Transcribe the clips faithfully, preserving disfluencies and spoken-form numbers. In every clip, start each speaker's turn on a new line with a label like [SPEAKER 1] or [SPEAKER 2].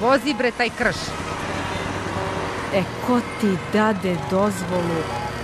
[SPEAKER 1] vozi bre taj krš.
[SPEAKER 2] E, ko ti dade dozvolu?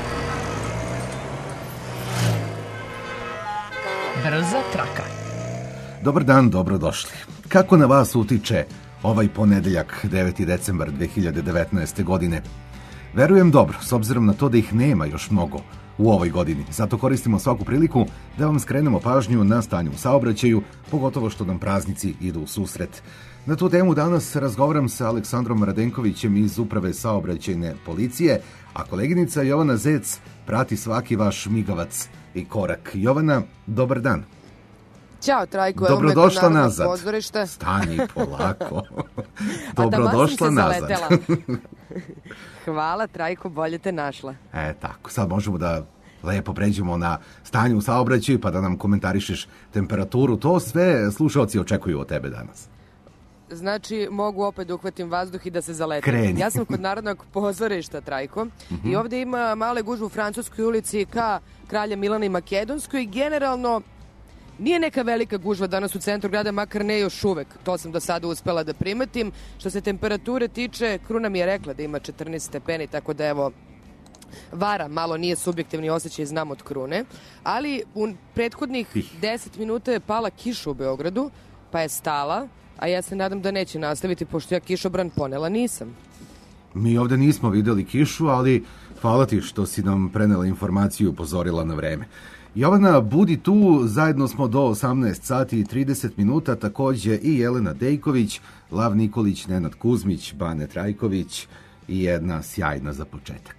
[SPEAKER 3] Brza traka.
[SPEAKER 4] Dobar dan, dobrodošli. Kako na vas utiče ovaj ponedeljak, deveti decembar dve hiljade devetnaeste. godine? Verujem dobro, s obzirom na to da ih nema još mnogo u ovoj godini. Zato koristimo svaku priliku da vam skrenemo pažnju na stanje u saobraćaju, pogotovo što nam praznici idu u susret. Na tu temu danas razgovaram sa Aleksandrom Radenkovićem iz Uprave saobraćajne policije, a koleginica Jovana Zec prati svaki vaš migavac i korak. Jovana, dobar dan.
[SPEAKER 5] Ćao, Trajko.
[SPEAKER 4] Dobrodošla nazad.
[SPEAKER 5] Pozorište.
[SPEAKER 4] Stani polako. Dobrodošla nazad.
[SPEAKER 5] Hvala, Trajko, bolje te našla.
[SPEAKER 4] E, tako. Sad možemo da lepo pređemo na stanje u saobraćaju pa da nam komentarišeš temperaturu. To sve slušalci očekuju od tebe danas.
[SPEAKER 5] Znači, mogu opet da uhvatim vazduh i da se zaletim.
[SPEAKER 4] Kreni.
[SPEAKER 5] Ja sam kod Narodnog pozorišta, Trajko, mm-hmm. i ovdje ima male gužve u Francuskoj ulici ka Kralja Milana i Makedonskoj i generalno nije neka velika gužva danas u centru grada, makar ne još uvek. To sam do sada uspela da primetim. Što se temperature tiče, Kruna mi je rekla da ima četrnaest stepeni, tako da evo, vara, malo nije subjektivni osjećaj, znam od Krune. Ali u prethodnih deset minuta je pala kiša u Beogradu, pa je stala, a ja se nadam da neće nastaviti, pošto ja kišobran ponela nisam.
[SPEAKER 4] Mi ovde nismo videli kišu, ali hvala ti što si nam prenela informaciju i upozorila na vreme. Jovana, budi tu, zajedno smo do osamnaest sati i trideset minuta, takođe i Jelena Dejković, Lav Nikolić, Nenad Kuzmić, Bane Trajković i jedna sjajna za početak.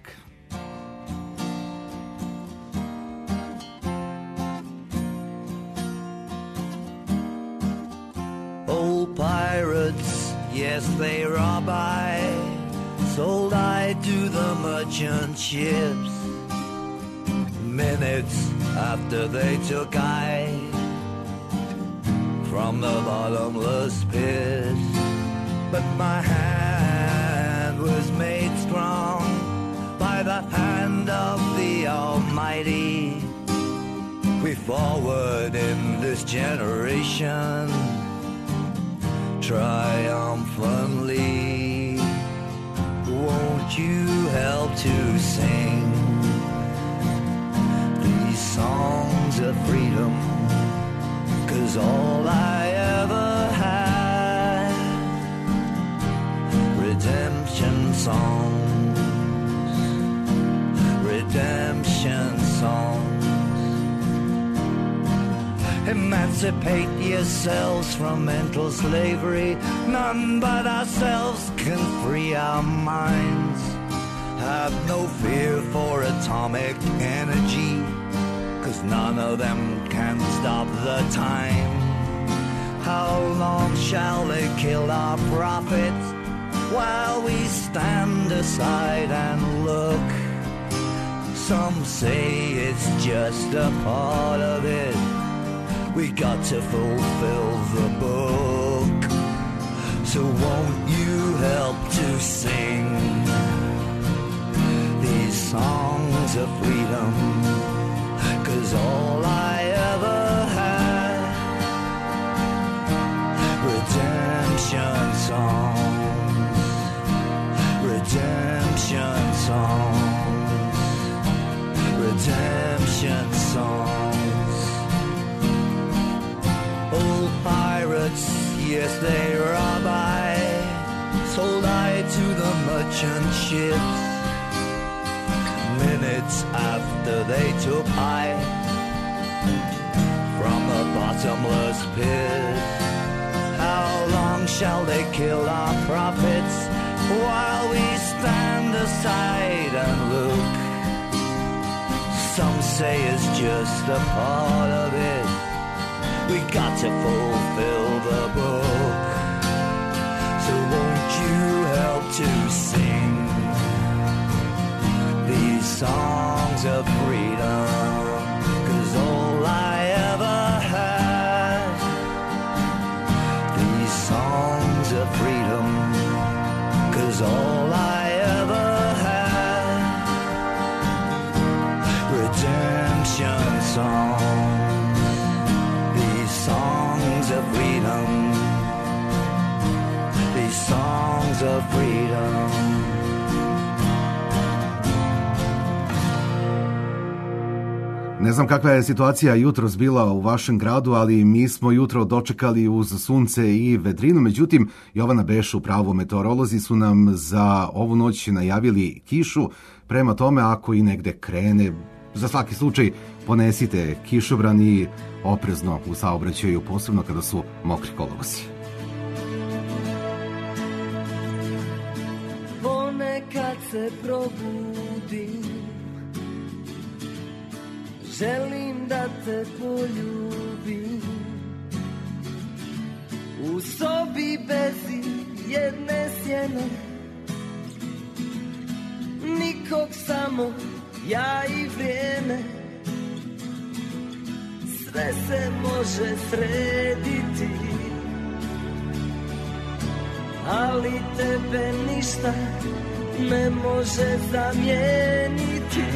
[SPEAKER 6] Old pirates, yes they rob I, sold I to the merchant ships. Minutes after they took I from the bottomless pit, but my hand was made strong by the hand of the Almighty. We forward in this generation triumphantly. Won't you help to sing songs of freedom, 'cause all I ever had, redemption songs, redemption songs. Emancipate yourselves from mental slavery, none but ourselves can free our minds. Have no fear for atomic energy, 'cause none of them can stop the time. How long shall they kill our prophets while we stand aside and look? Some say it's just a part of it. We got to fulfill the book. So won't you help to sing these songs of freedom? 'Cause all I ever had, redemption songs, redemption songs, redemption songs. Old pirates, yes they rob I, sold I to the merchant ships. Minutes after they took I from the bottomless pit. How long shall they kill our prophets while we stand aside and look? Some say it's just a part of it. We got to fulfill the book. So won't you help to sing these songs of freedom? 'Cause all I ever had, these songs of freedom. 'Cause all I ever had, redemption songs, these songs of freedom, these songs
[SPEAKER 4] znam kakva je situacija jutros bila u vašem gradu, ali mi smo jutro dočekali uz sunce i vedrinu. Međutim, Jovana Beš, u pravu, meteorolozi su nam za ovu noć najavili kišu. Prema tome, ako i negde krene, za svaki slučaj ponesite kišobran i oprezno u saobraćaju, posebno kada su mokri kolovozi.
[SPEAKER 1] Ponekad se probudim, želim da te poljubim, u sobi bez jedne sjene, nikog, samo ja i vrijeme. Sve se može srediti, ali tebe ništa ne može zamijeniti.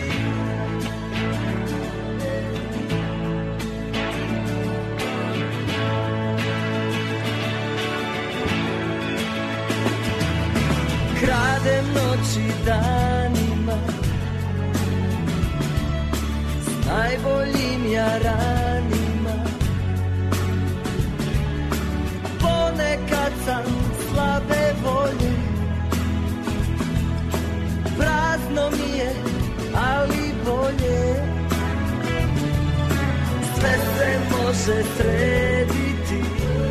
[SPEAKER 1] Kradem noći danima, s najboljim jaranima. Ponekad sam slabe volje, prazno mi je, ali bolje. Sve se može srediti,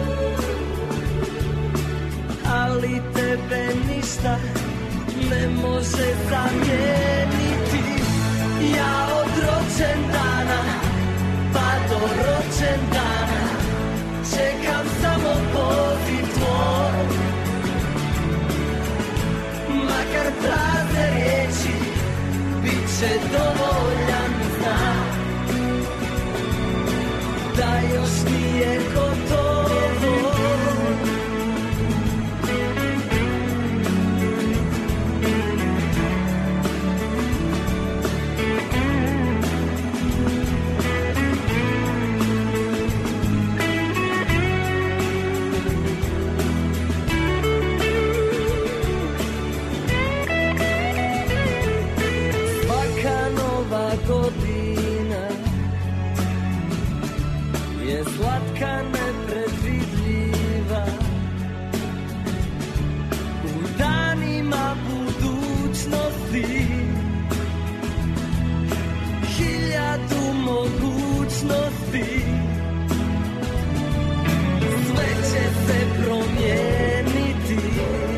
[SPEAKER 1] ali tebe ništa ne može zamijeniti. Ja od rođendana pa do rođendana čekam samo poziv tvoj. Makar prazne riječi bit će dovoljan znak da još nije gotovo. Godina je slatka, nepredvidljiva, u danima budućnosti hiljadu mogućnosti. Sve će se promijeniti,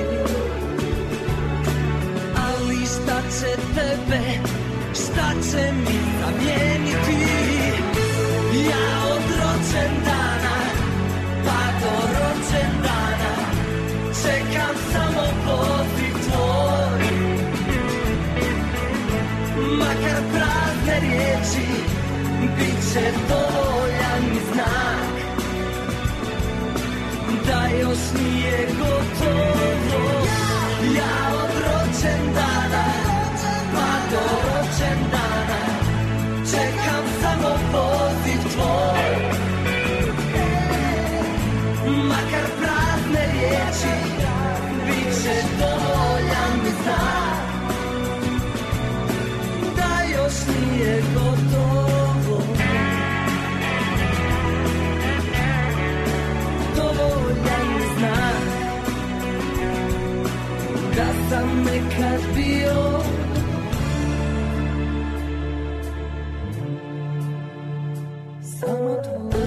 [SPEAKER 1] ali šta će tebe, šta će mi zamijeniti? Ja od rođendana pa do rođendana čekam samo poziv tvoj. Makar prazne riječi bit će dovoljan znak da još nije gotovo. Ja od rođendana pa do rođendana čekam samo poziv tvoj. Makar prazne riječi bit će dovoljan znak da još nije gotovo. Dovoljan znak da sam nekad bio samo tvoj.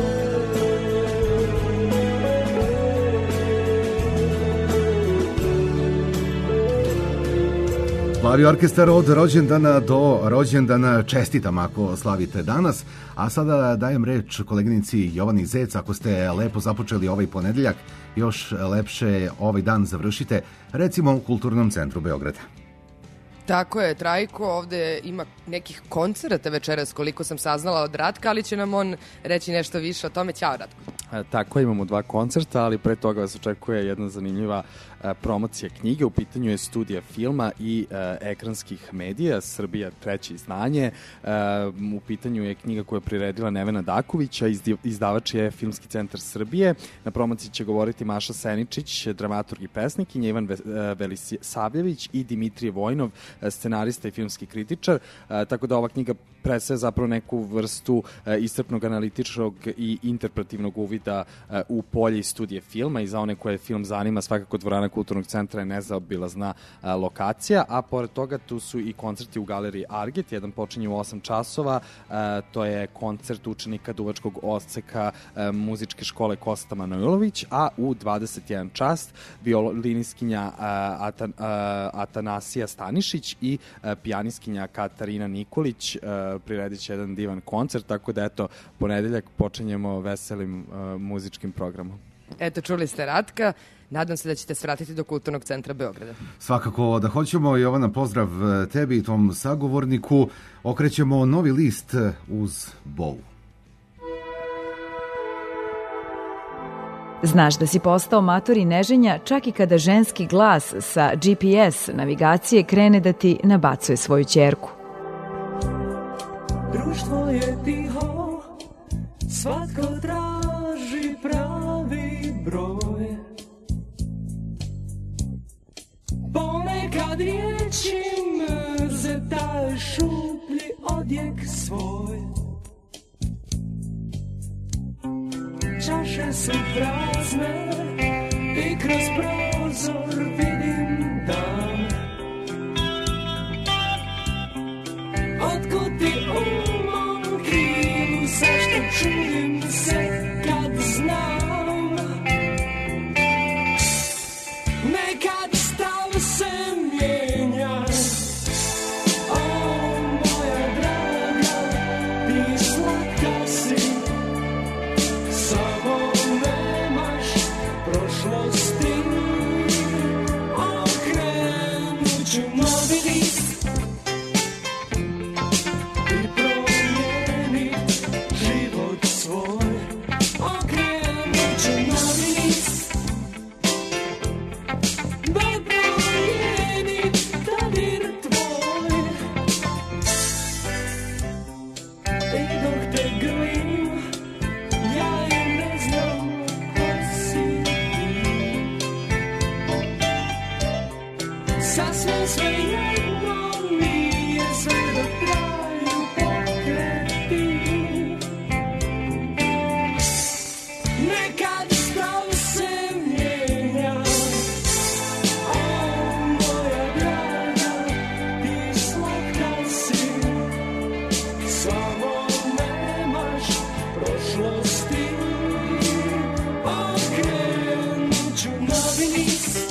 [SPEAKER 4] Plavi orkestar od rođendana do rođendana, čestitam ako slavite danas. A sada dajem reč koleginici Jovani Zec. Ako ste lepo započeli ovaj ponedeljak, još lepše ovaj dan završite, recimo u Kulturnom centru Beograda.
[SPEAKER 5] Tako je, Trajko, ovde ima nekih koncerata večeras, koliko sam saznala od Ratka, ali će nam on reći nešto više o tome. Ćao, Ratko.
[SPEAKER 7] E, tako, imamo dva koncerta, ali pre toga vas očekuje jedna zanimljiva e, promocija knjige. U pitanju je studija filma i e, ekranskih medija, Srbija treće izdanje. E, u pitanju je knjiga koju je priredila Nevena Dakovića, izdavač je Filmski centar Srbije. Na promociji će govoriti Maša Seničić, dramaturg i pesnikinja, Ivan Velisavljević i Dimitrije Vojnov, scenarista i filmski kritičar. E, tako da ova knjiga predstavlja zapravo neku vrstu e, iscrpnog analitičkog i interpretivnog uvida e, u polje i studije filma, i za one koje film zanima svakako dvorana Kulturnog centra je nezaobilazna e, lokacija, a pored toga tu su i koncerti u galeriji Arget. Jedan počinje u osam časova, e, to je koncert učenika duvačkog odseka e, muzičke škole Kosta Manojlović, a u dvadeset jedan čas violiniskinja e, Atan, e, Atanasija Stanišić i e, pijaniskinja Katarina Nikolić e, priredit će jedan divan koncert, tako da eto, ponedeljak počinjemo veselim uh, muzičkim programom.
[SPEAKER 5] Eto, čuli ste Ratka, nadam se da ćete svratiti do Kulturnog centra Beograda.
[SPEAKER 4] Svakako da hoćemo. Jovana, pozdrav tebi i tom sagovorniku. Okrećemo novi list uz Bolu.
[SPEAKER 2] Znaš da si postao mator i neženja čak i kada ženski glas sa G P S navigacije krene da ti nabacuje svoju ćerku.
[SPEAKER 1] Društvo je tiho, svatko traži pravi broj. Ponekad riječi mrze taj šuplji odjek svoj. Čaše su prazne i kroz prozor vidim dan. Otkud ti u mom krilu, zašto čudim se kad znam? Nekad stav se mijenja, o moja draga, ti slatka si, samo nemaš prošlosti. Okrenut ću novi list sasvim svejedno mi je sve do kraju pokreti. Nekad stav se mijenja, o moja draga, ti slatka si, samo nemaš prošlosti. Okrenut ću novi list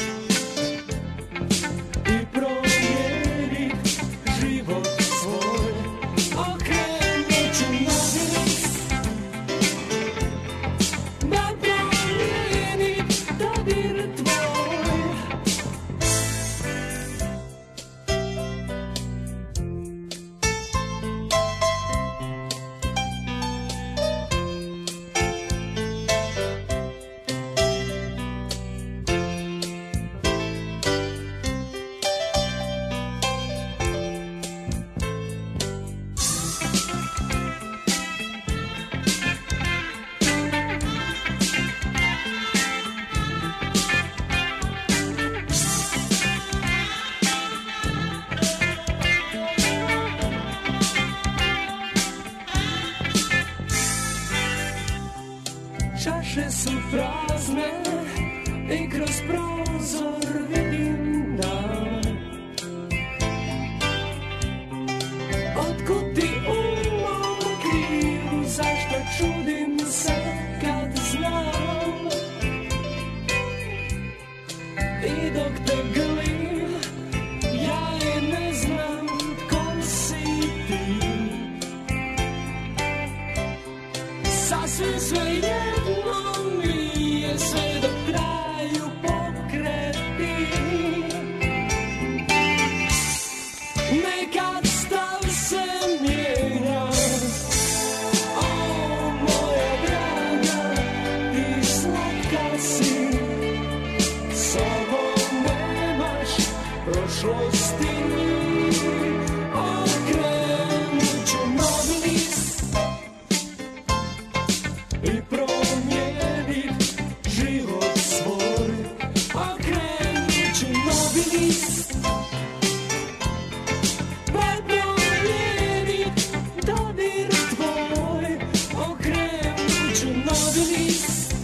[SPEAKER 1] čaše su prazne i kroz prozor vidim dan. Otkud ti u mom krilu, zašto čudim se kad znam? I dok te glim, ja i ne znam tko si ti. Sasvim svejedno mi je sve do kraju pokreti. Nekad stav se mijenja, o moja draga, i promijenit život svoj. Okrenut ću novi list, pa promijenit dodir tvoj. Okrenut ću novi list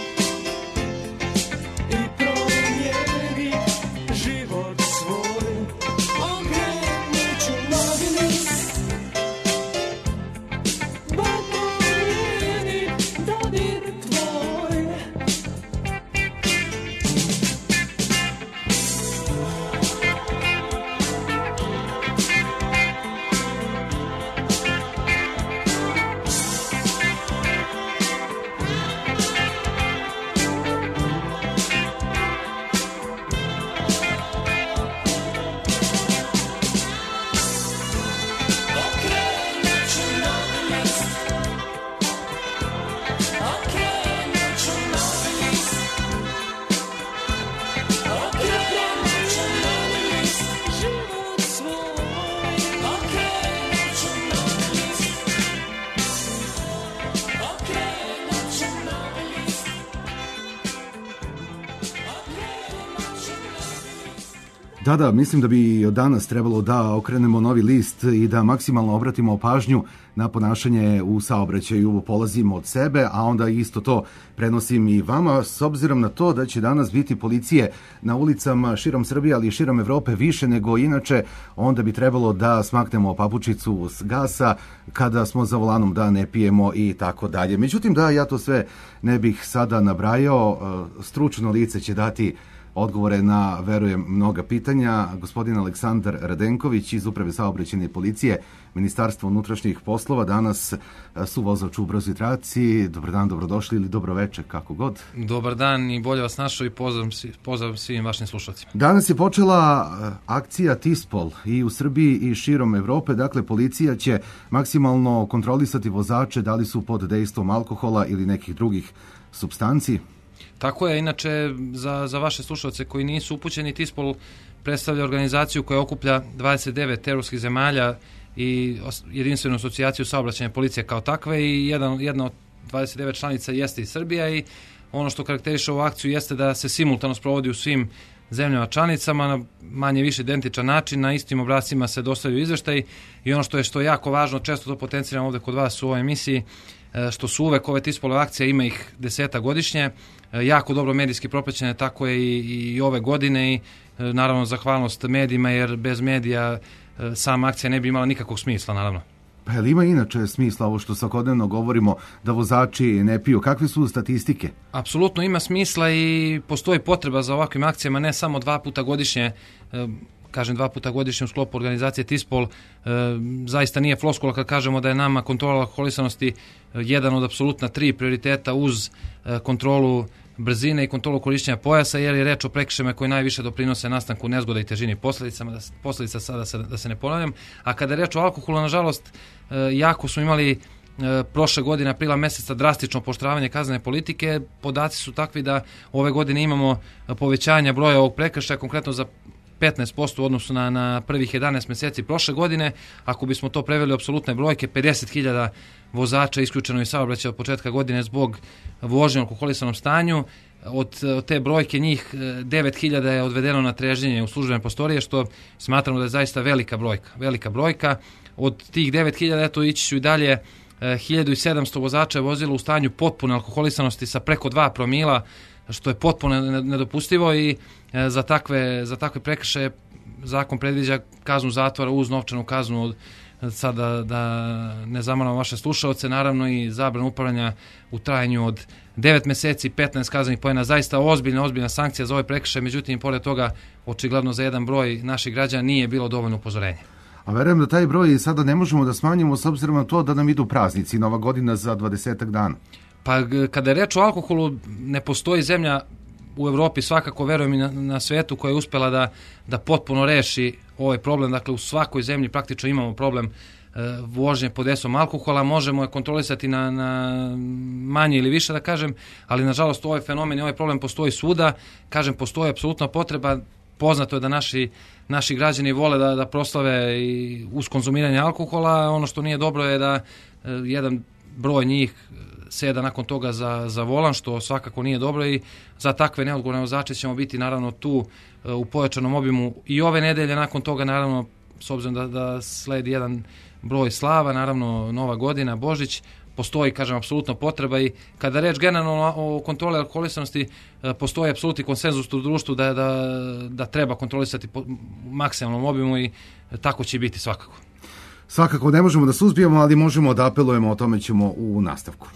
[SPEAKER 1] i promijenit život svoj. Okrenut ću novi list, pa promijenit dodir tvoj. Okrenut ću novi list, okrenut ću novi list, okrenut ću novi list, život svoj. Okrenut ću novi list, okrenut ću novi list, okrenut ću novi list.
[SPEAKER 4] Da, da, mislim da bi od danas trebalo da okrenemo novi list i da maksimalno obratimo pažnju na ponašanje u saobraćaju. Polazimo od sebe, a onda isto to prenosim i vama, s obzirom na to da će danas biti policije na ulicama širom Srbije, ali i širom Evrope više nego inače, onda bi trebalo da smaknemo papučicu s gasa kada smo za volanom, da ne pijemo i tako dalje. Međutim, da, ja to sve ne bih sada nabrajao, stručno lice će dati odgovore na, verujem, mnoga pitanja. Gospodin Aleksandar Radenković iz Uprave saobraćajne policije, Ministarstva unutrašnjih poslova, danas su vozač u brzoj traci. Dobar dan, dobrodošli ili dobroveče, kako god.
[SPEAKER 8] Dobar dan i bolje vas našao i pozdrav, pozdrav svim vašim slušalcima.
[SPEAKER 4] Danas je počela akcija Tispol i u Srbiji i širom Evrope. Dakle, policija će maksimalno kontrolisati vozače da li su pod dejstvom alkohola ili nekih drugih supstanci.
[SPEAKER 8] Tako je, inače, za, za vaše slušalce koji nisu upućeni, Tispol predstavlja organizaciju koja okuplja dvadeset devet evropskih zemalja i jedinstvenu asocijaciju saobraćajne policije kao takve i jedan, jedna od dvadeset devet članica jeste i Srbija i ono što karakteriše ovu akciju jeste da se simultano sprovodi u svim zemljama članicama na manje više identičan način, na istim obrascima se dostavljaju izveštaj i ono što je što je jako važno, često to potenciram ovde kod vas u ovoj emisiji, što su uvek ove Tispolove akcije, ima ih deseta godišnje, jako dobro medijski propraćene, tako je i, i ove godine i naravno zahvalnost medijima, jer bez medija sama akcija ne bi imala nikakvog smisla, naravno.
[SPEAKER 4] Pa je li ima inače smisla ovo što svakodnevno govorimo da vozači ne piju? Kakve su statistike?
[SPEAKER 8] Apsolutno ima smisla i postoji potreba za ovakvim akcijama, ne samo dva puta godišnje, kažem dva puta godišnje u sklopu organizacije Tispol, e, zaista nije floskula kad kažemo da je nama kontrola alkoholisanosti jedan od apsolutna tri prioriteta uz e, kontrolu brzine i kontrolu korišćenja pojasa, jer je reč o prekršajima koji najviše doprinose nastanku nezgoda i težini posledicama, da, posljedica sada se, da se ne ponavljam. A kada je reč o alkoholu, nažalost, e, jako smo imali e, prošle godine, aprila meseca, drastično pooštravanje kaznene politike. Podaci su takvi da ove godine imamo povećanja broja ovog prekršaja, konkretno za petnaest posto u odnosu na, na prvih jedanaest meseci prošle godine. Ako bismo to preveli u apsolutne brojke, pedeset hiljada vozača isključeno iz saobraćaja od početka godine zbog vožnje u alkoholisanom stanju. Od, od te brojke njih devet hiljada je odvedeno na trežnjenje u službene prostorije, što smatramo da je zaista velika brojka. Velika brojka. Od tih devet hiljada, eto, ići ću i dalje, hiljadu sedamsto vozača je vozilo u stanju potpune alkoholisanosti sa preko dva promila, što je potpuno nedopustivo i za takve, za takve prekršaje zakon predviđa kaznu zatvora uz novčanu kaznu od sada da ne zamaram vaše slušaoce, naravno i zabranu upravljanja u trajanju od devet meseci, petnaest kaznenih poena, zaista ozbiljna, ozbiljna sankcija za ovaj prekršaj, međutim, pored toga, očigledno za jedan broj naših građana nije bilo dovoljno upozorenja.
[SPEAKER 4] A verujem da taj broj sada ne možemo da smanjimo s obzirom na to da nam idu praznici, Nova godina za dvadesetak dana.
[SPEAKER 8] Pa kada je reč o alkoholu, ne postoji zemlja u Evropi, svakako verujem i na, na svetu, koja je uspela da, da potpuno reši ovaj problem. Dakle, u svakoj zemlji praktično imamo problem e, vožnje pod dejstvom alkohola, možemo je kontrolisati na, na manje ili više, da kažem, ali nažalost ovaj fenomen i ovaj problem postoji svuda. Kažem, postoji apsolutna potreba, poznato je da naši, naši građani vole da, da proslave i uz konzumiranje alkohola. Ono što nije dobro je da e, jedan broj njih seda nakon toga za, za volan, što svakako nije dobro i za takve neodgovorne vozače ćemo biti naravno tu u pojačanom obimu i ove nedelje. Nakon toga naravno, s obzirom da, da sledi jedan broj slava, naravno Nova godina, Božić, postoji, kažem, apsolutno potreba i kada reč generalno o kontroli alkoholisanosti, postoji apsolutni konsenzus u društvu da, da, da treba kontrolisati po maksimalnom obimu i tako će biti svakako.
[SPEAKER 4] Svakako ne možemo da suzbijemo, ali možemo da apelujemo, o tome ćemo u nastavku.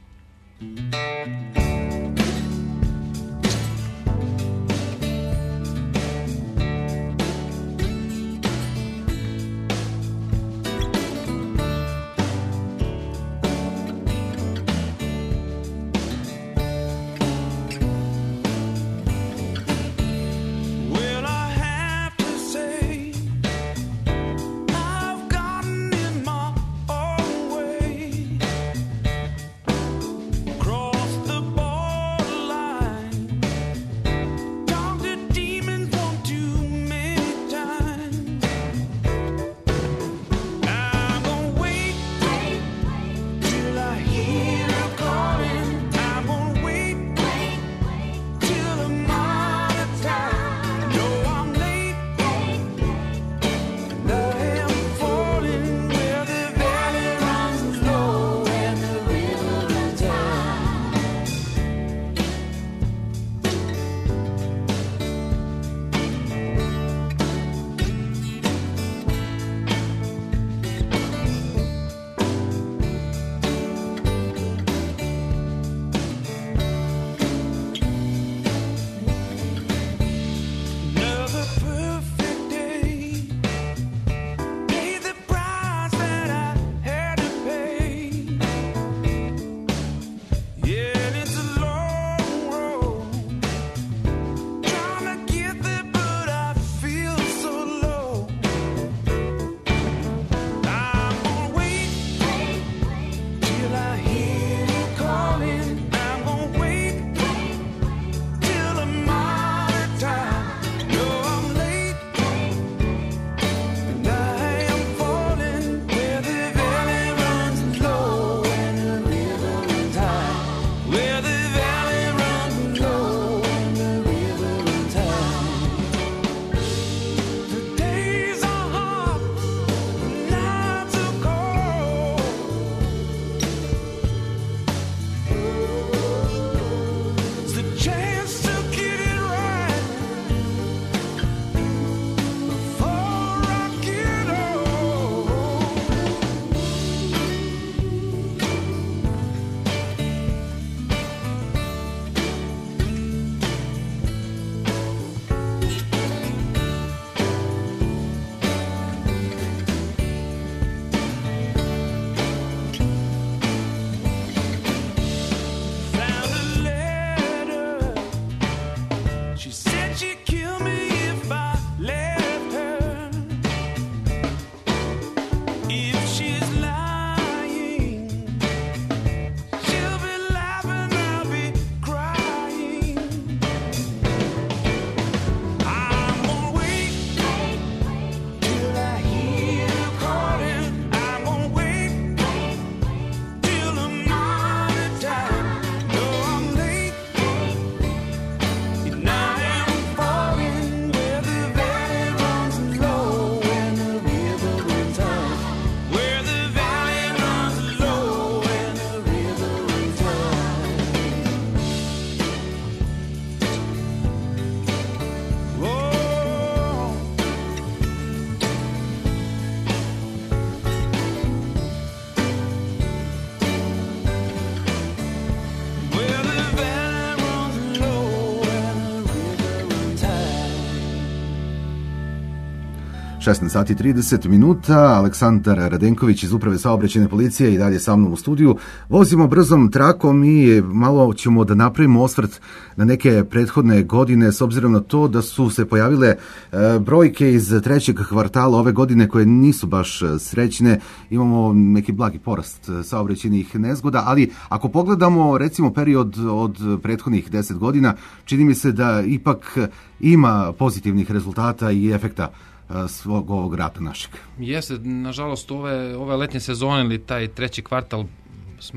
[SPEAKER 4] šesnaest sati i trideset minuta, Aleksandar Radenković iz Uprave saobraćajne policije i dalje sa mnom u studiju. Vozimo brzom trakom i malo ćemo da napravimo osvrt na neke prethodne godine, s obzirom na to da su se pojavile brojke iz trećeg kvartala ove godine koje nisu baš srećne. Imamo neki blagi porast saobraćajnih nezgoda, ali ako pogledamo recimo period od prethodnih deset godina, čini mi se da ipak ima pozitivnih rezultata i efekta svog ovog rata našeg.
[SPEAKER 8] Jeste, nažalost, ove, ove letnje sezone ili taj treći kvartal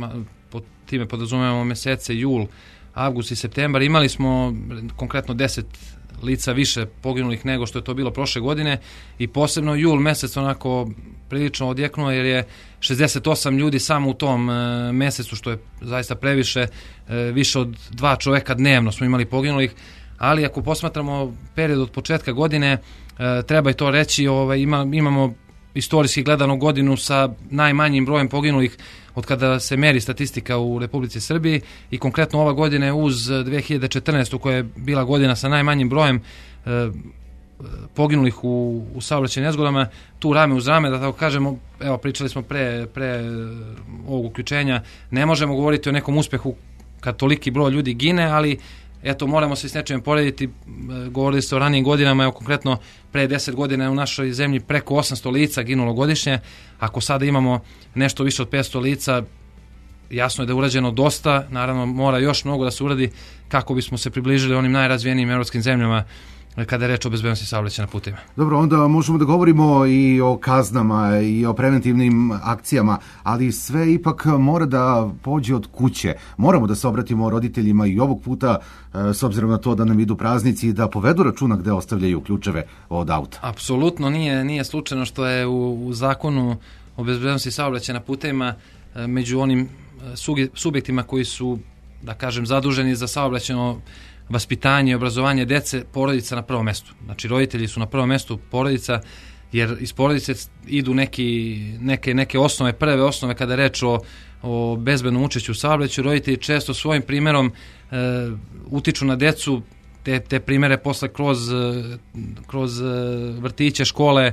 [SPEAKER 8] po time podrazumevamo mesece jul, avgust i septembar, imali smo konkretno deset lica više poginulih nego što je to bilo prošle godine i posebno jul mesec onako prilično odjeknuo jer je šezdeset osam ljudi samo u tom e, mesecu, što je zaista previše, e, više od dva čoveka dnevno smo imali poginulih, ali ako posmatramo period od početka godine, e, treba i to reći, ovaj, ima, imamo istorijski gledano godinu sa najmanjim brojem poginulih od kada se meri statistika u Republici Srbiji i konkretno ova godina je uz dve hiljade četrnaestu koja je bila godina sa najmanjim brojem e, poginulih u, u saobraćajnim nezgodama, tu rame uz rame, da tako kažemo, evo pričali smo pre, pre ovog uključenja, ne možemo govoriti o nekom uspehu kad toliki broj ljudi gine, ali eto, moramo se s nečim porediti, govorili ste o ranijim godinama, evo konkretno pre deset godina je u našoj zemlji preko osamsto lica ginulo godišnje, ako sada imamo nešto više od petsto lica, jasno je da je urađeno dosta, naravno mora još mnogo da se uradi kako bismo se približili onim najrazvijenijim evropskim zemljama kada je reč o bezbednosti saobraćaja na putevima.
[SPEAKER 4] Dobro, onda možemo da govorimo i o kaznama i o preventivnim akcijama, ali sve ipak mora da pođe od kuće. Moramo da se obratimo roditeljima i ovog puta, s obzirom na to da nam idu praznici, da povedu računa gde ostavljaju ključeve od auta.
[SPEAKER 8] Apsolutno nije, nije slučajno što je u, u zakonu o bezbednosti saobraćaja na putevima među onim subjektima koji su, da kažem, zaduženi za saobraćajno vaspitanje i obrazovanje dece, porodica na prvom mestu. Znači, roditelji su na prvom mestu, porodica, jer iz porodice idu neki, neke, neke osnove, prve osnove kada je reč o, o bezbednom učešću u saobraćaju. Roditelji često svojim primjerom e, utiču na decu, te, te primere posle kroz, kroz vrtiće, škole,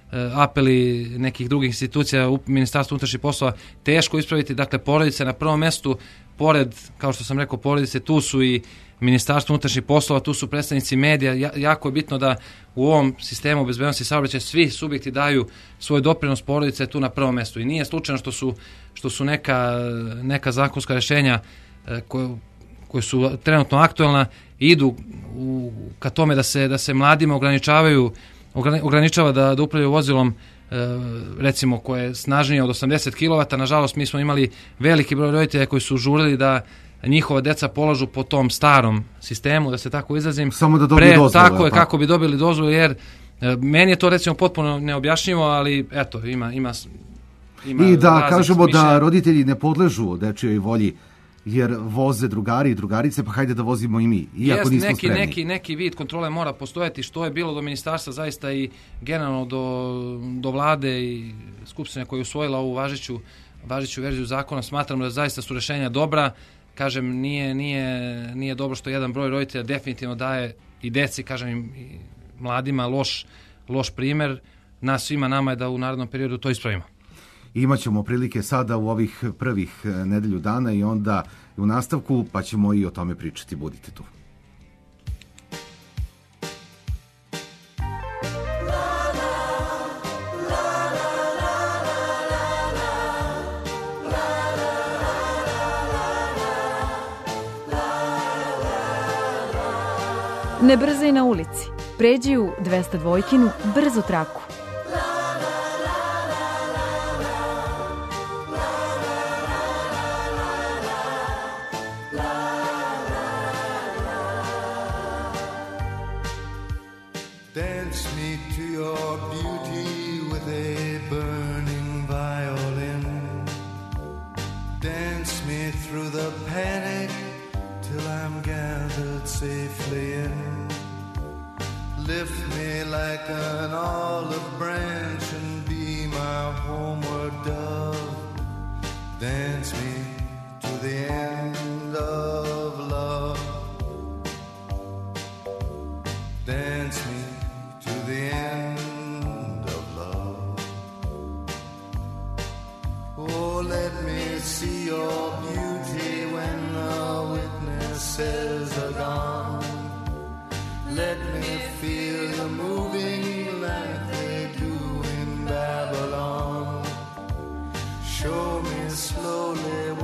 [SPEAKER 8] apeli nekih drugih institucija, u Ministarstvu unutrašnjih poslova, teško ispraviti. Dakle, porodice na prvom mestu, pored, kao što sam rekao, porodice, tu su i Ministarstvo unutrašnjih poslova, tu su predstavnici medija. Ja, jako je bitno da u ovom sistemu bezbednosti saobraćaja svi subjekti daju svoj doprinos, porodice tu na prvom mestu. I nije slučajno što su, što su neka, neka zakonska rješenja koje, koje su trenutno aktualna, idu u, ka tome da se, da se mladima ograničavaju ograničava da, da upravljaju vozilom e, recimo koje je snažnije od osamdeset kilovata. Nažalost, mi smo imali veliki broj roditelja koji su žurili da njihova deca polažu po tom starom sistemu, da se tako izrazim.
[SPEAKER 4] Samo da dobiju dozvolu.
[SPEAKER 8] Tako je, pa. Kako bi dobili dozvolu, jer e, meni je to recimo potpuno neobjašnjivo, ali eto, ima, ima, ima
[SPEAKER 4] i da kažemo
[SPEAKER 8] mišljenja.
[SPEAKER 4] Da roditelji ne podležu dečijoj volji, jer voze drugari i drugarice, pa hajde da vozimo i mi, iako
[SPEAKER 8] Jest,
[SPEAKER 4] nismo
[SPEAKER 8] neki,
[SPEAKER 4] spremni.
[SPEAKER 8] Neki, neki vid kontrole mora postojati, što je bilo do ministarstva zaista i generalno do, do vlade i skupštine koja je usvojila ovu važeću, važeću verziju zakona. Smatram da zaista su rešenja dobra. Kažem, nije, nije, nije dobro što jedan broj roditelja definitivno daje i deci, kažem im, i mladima loš, loš primer. Nas svima nama je da u narednom periodu to ispravimo.
[SPEAKER 4] Imaćemo prilike sada u ovih prvih nedelju dana i onda u nastavku, pa ćemo i o tome pričati. Budite tu.
[SPEAKER 2] Ne brzaj na ulici. Pređi u dvesta dvojkinu brzu traku.
[SPEAKER 6] Dance me to your beauty with a burning violin. Dance me through the panic till I'm gathered safely in. Lift me like an olive branch and be my homeward dove. Dance me to the end of love. Dance me to the end of love. Oh, let me see your beauty when the witnesses are gone. Let me feel you moving like they do in Babylon. Show me slowly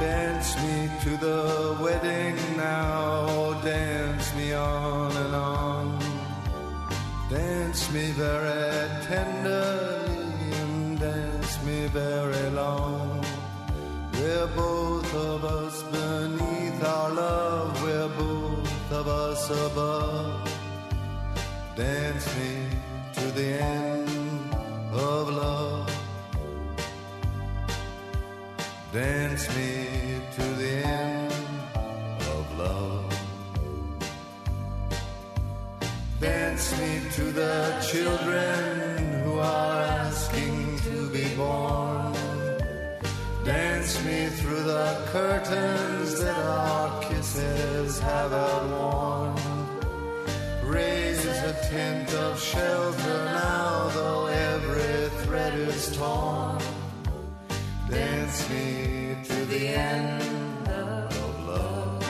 [SPEAKER 6] Dance me to the wedding now, dance me on and on. Dance me very tenderly and dance me very long. We're both of us beneath our love, we're both of us above. Dance me to the end of love. Dance me to the end of love. Dance me to the children who are asking to be born. Dance me through the curtains that our kisses have outworn. Raise a tent of shelter now, though every thread is torn. Dance me to the end of love.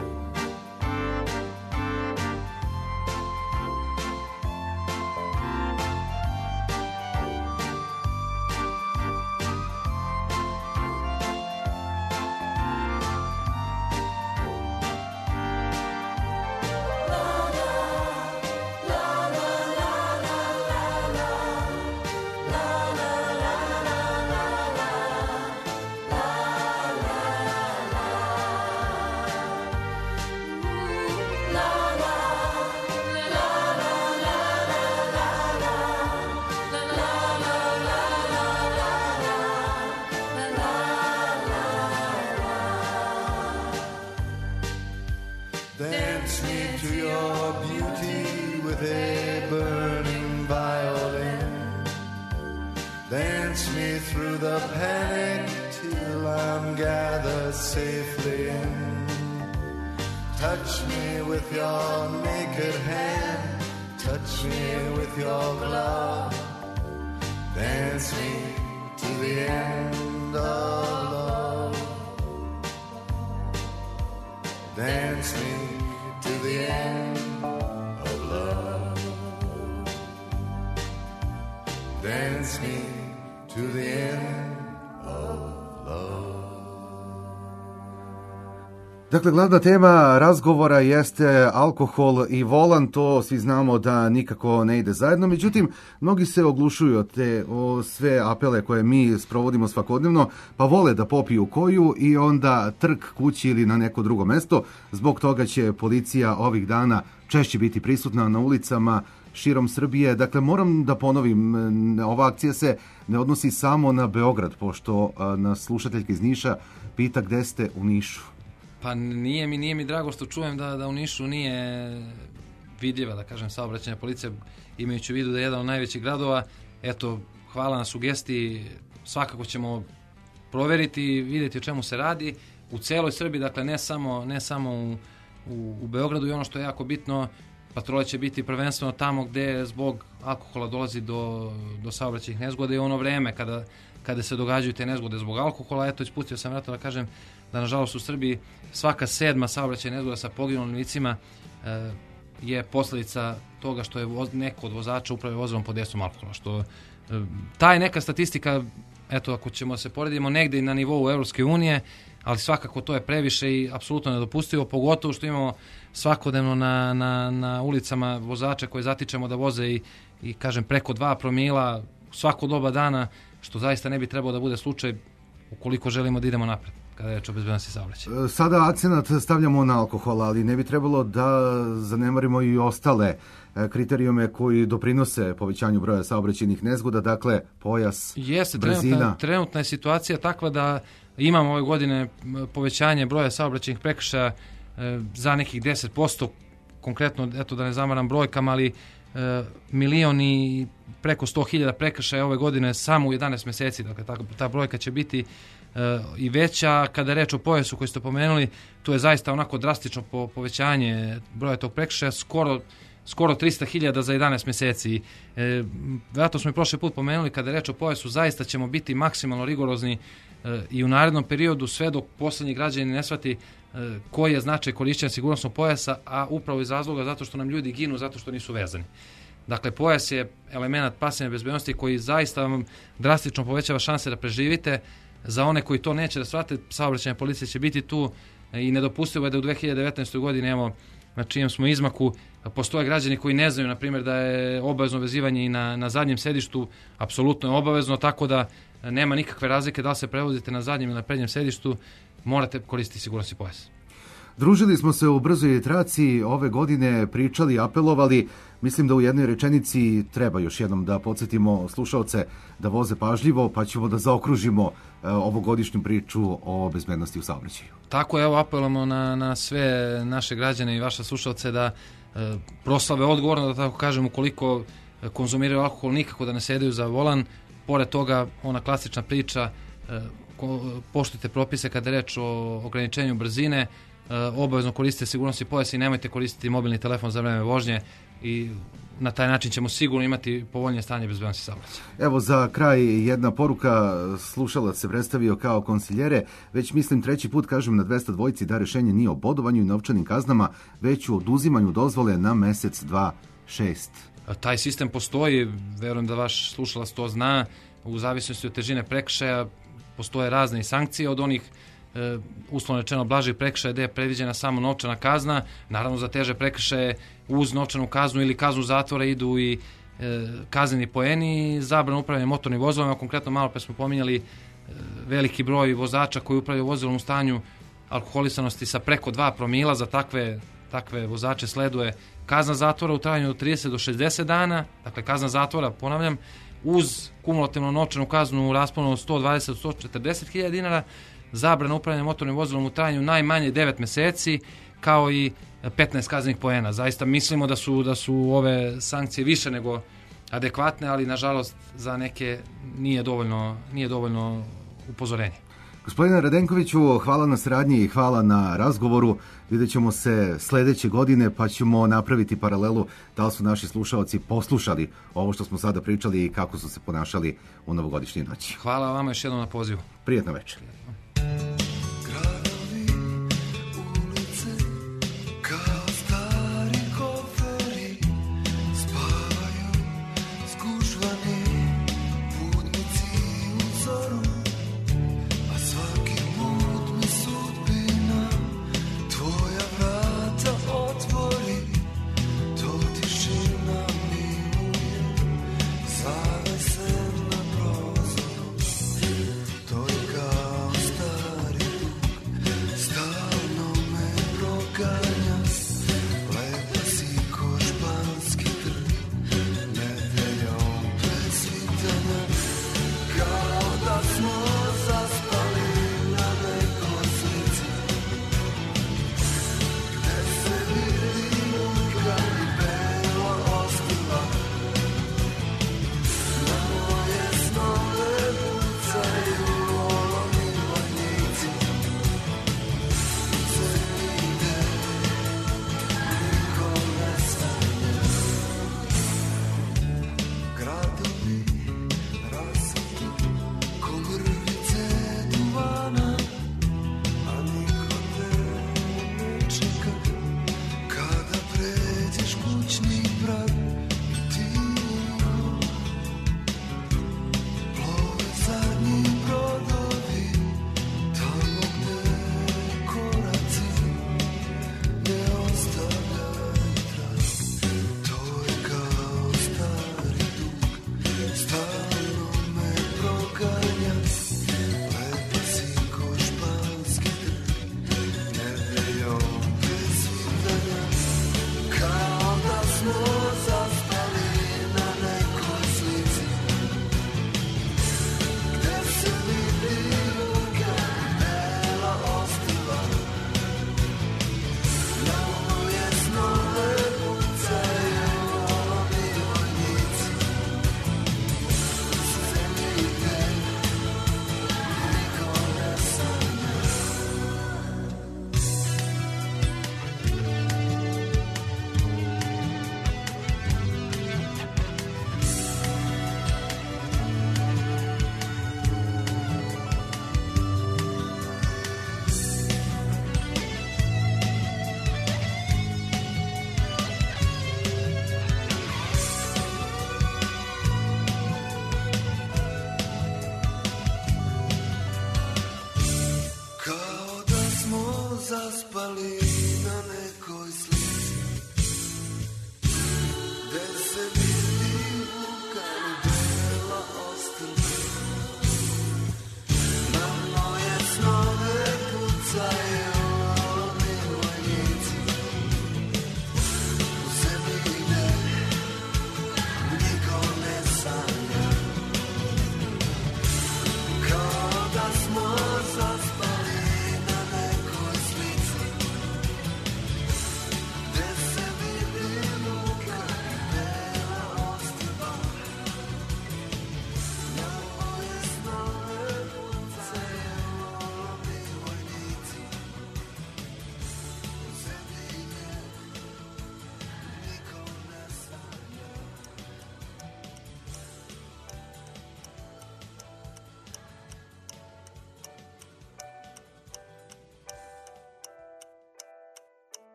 [SPEAKER 6] Dance me to your beauty with a burning violin. Dance me through the panic till I'm gathered safely in. Touch me with your naked hand, touch me with your glove. Dance me to the end of love. Dance me to the end of love. Dance me to the end of love.
[SPEAKER 4] Dakle, glavna tema razgovora jeste alkohol i volan, to svi znamo da nikako ne ide zajedno, međutim, mnogi se oglušuju od te o sve apele koje mi sprovodimo svakodnevno, pa vole da popiju koju i onda trk kući ili na neko drugo mesto. Zbog toga će policija ovih dana češće biti prisutna na ulicama širom Srbije. Dakle, moram da ponovim, ova akcija se ne odnosi samo na Beograd, pošto nas slušateljka iz Niša pita gde ste u Nišu.
[SPEAKER 8] Pa nije mi, nije mi drago što čujem da, da u Nišu nije vidljiva, da kažem, saobraćajna policija, imajući u vidu da je jedan od najvećih gradova. Eto, hvala na sugestiji, svakako ćemo proveriti i vidjeti o čemu se radi. U celoj Srbiji, dakle, ne samo, ne samo u, u, u Beogradu, i ono što je jako bitno, patrole će biti prvenstveno tamo gde zbog alkohola dolazi do, do saobraćajnih nezgoda i ono vreme kada, kada se događaju te nezgode zbog alkohola. Eto, ispustio sam vrata da kažem da nažalost u Srbiji svaka sedma saobraćajna nezgoda sa poginulim licima e, je posljedica toga što je voz, neko od vozača upravlja vozilom pod dejstvom alkohola. Što, e, ta je neka statistika, eto, ako ćemo se poredimo negde i na nivou Evropske unije, ali svakako to je previše i apsolutno nedopustivo, pogotovo što imamo svakodnevno na, na, na ulicama vozača koje zatičemo da voze i, i kažem preko dva promila svako doba dana, što zaista ne bi trebao da bude slučaj ukoliko želimo da idemo napred kada je reč o bezbednosti saobraćaja.
[SPEAKER 4] Sada akcenat stavljamo na alkohol, ali ne bi trebalo da zanemarimo i ostale kriterijume koji doprinose povećanju broja saobraćajnih nezgoda, dakle pojas,
[SPEAKER 8] Jeste,
[SPEAKER 4] brzina.
[SPEAKER 8] Trenutna, trenutna je situacija takva da imamo ove godine povećanje broja saobraćajnih prekršaja e, za nekih deset posto, konkretno, eto da ne zamaram brojkama, ali e, milion i preko sto hiljada prekršaja ove godine samo u jedanaest meseci, dakle ta, ta brojka će biti e, i veća. Kada je reč o pojasu koji ste pomenuli, to je zaista onako drastično po, povećanje broja tog prekršaja, skoro skoro trista hiljada za jedanaest meseci. E, zato smo i prošli put pomenuli, kada je reč o pojasu, zaista ćemo biti maksimalno rigorozni e, i u narednom periodu, sve dok poslednji građani ne shvati e, koji je značaj korišćenja sigurnosnog pojasa, a upravo iz razloga zato što nam ljudi ginu, zato što nisu vezani. Dakle, pojas je element pasivne bezbednosti koji zaista vam drastično povećava šanse da preživite. za one koji to neće da shvate, saobraćajna policija će biti tu i nedopustivo je da u dve hiljade devetnaestoj godini, evo, na čijem smo izmaku, postoje građani koji ne znaju, na primjer, da je obavezno vezivanje i na, na zadnjem sedištu, apsolutno je obavezno, tako da nema nikakve razlike da li se prevozite na zadnjem ili na prednjem sedištu, morate koristiti sigurnosni pojas.
[SPEAKER 4] Družili smo se u brzoj traci ove godine, pričali, apelovali. Mislim da u jednoj rečenici treba još jednom da podsjetimo slušaoce da voze pažljivo, pa ćemo da zaokružimo e, ovogodišnju priču o bezbednosti u saobraćaju.
[SPEAKER 8] Tako je, evo apelujemo na, na sve naše građane i vaše slušaoce da e, proslave odgovorno, da tako kažem, ukoliko konzumiraju alkohol, nikako da ne sedaju za volan. Pored toga, ona klasična priča, e, ko, poštujte propise kada je reč o ograničenju brzine, obavezno koristite sigurnosni pojas i nemojte koristiti mobilni telefon za vreme vožnje i na taj način ćemo sigurno imati povoljnije stanje bezbednosti saobraćaja.
[SPEAKER 4] Evo za kraj jedna poruka, slušalac se predstavio kao konsiljere, već mislim treći put kažem na dvesta dvojici da rešenje nije o bodovanju i novčanim kaznama, već u oduzimanju dozvole na mesec, dva, šest.
[SPEAKER 8] Taj sistem postoji, verujem da vaš slušalac to zna, u zavisnosti od težine prekršaja postoje razne sankcije od onih Uh, uslovno rečeno blažih prekršaja gde je predviđena samo novčana kazna. Naravno za teže prekršaje uz novčanu kaznu ili kaznu zatvora idu i uh, kazneni poeni, zabrana upravljanja motornim vozilima. Konkretno malo pre smo pominjali uh, veliki broj vozača koji upravljaju vozilom u stanju alkoholisanosti sa preko dva promila. Za takve, takve vozače sleduje kazna zatvora u trajanju od trideset do šezdeset dana. Dakle, kazna zatvora, ponavljam, uz kumulativnu novčanu kaznu u rasponu od sto dvadeset do sto četrdeset hiljada dinara, zabrana upravljanja motornim vozilom u trajanju najmanje devet meseci, kao i petnaest kaznenih poena. Zaista mislimo da su, da su ove sankcije više nego adekvatne, ali nažalost za neke nije dovoljno, nije dovoljno upozorenje.
[SPEAKER 4] Gospodine Radenkoviću, hvala na saradnji i hvala na razgovoru. Vidjet ćemo se sledeće godine pa ćemo napraviti paralelu da li su naši slušalci poslušali ovo što smo sada pričali i kako su se ponašali u novogodišnjoj noći.
[SPEAKER 8] Hvala vama još jednom na pozivu.
[SPEAKER 4] Prijetna večer.
[SPEAKER 6] To je kao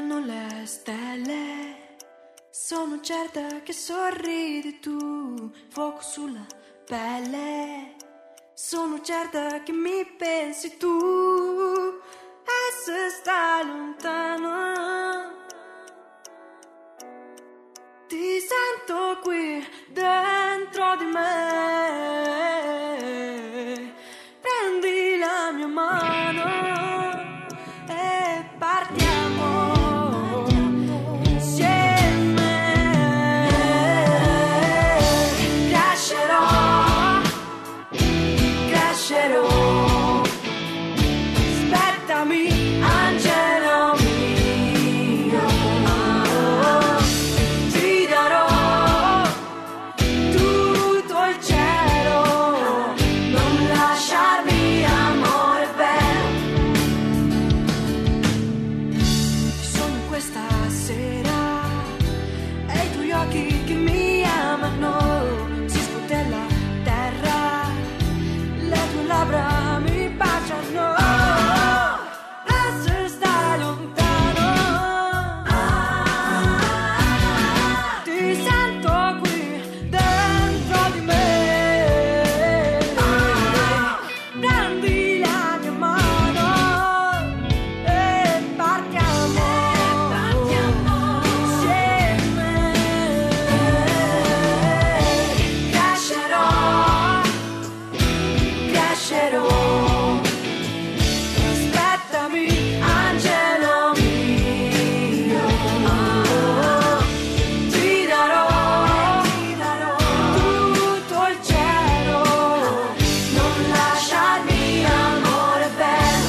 [SPEAKER 9] brillano le stelle, sono certa che sorridi tu, fuoco sulla pelle, sono certa che mi pensi tu, e se stai lontano ti sento qui dentro di me, prendi la mia mano e partiamo insieme. Crescerò, crescerò, aspettami angelo mio, ti darò tutto il cielo, non lasciarmi amore vero. Sono questa sera e i tuoi occhi che mi amano, si scuote la terra, le tue labbra mi baciano, e se stai lontano ti sento qui dentro di me, prendi la mia mano e partiamo insieme. Crescerò, crescerò, aspettami angelo mio, ti darò tutto il cielo, non lasciarmi amore vero.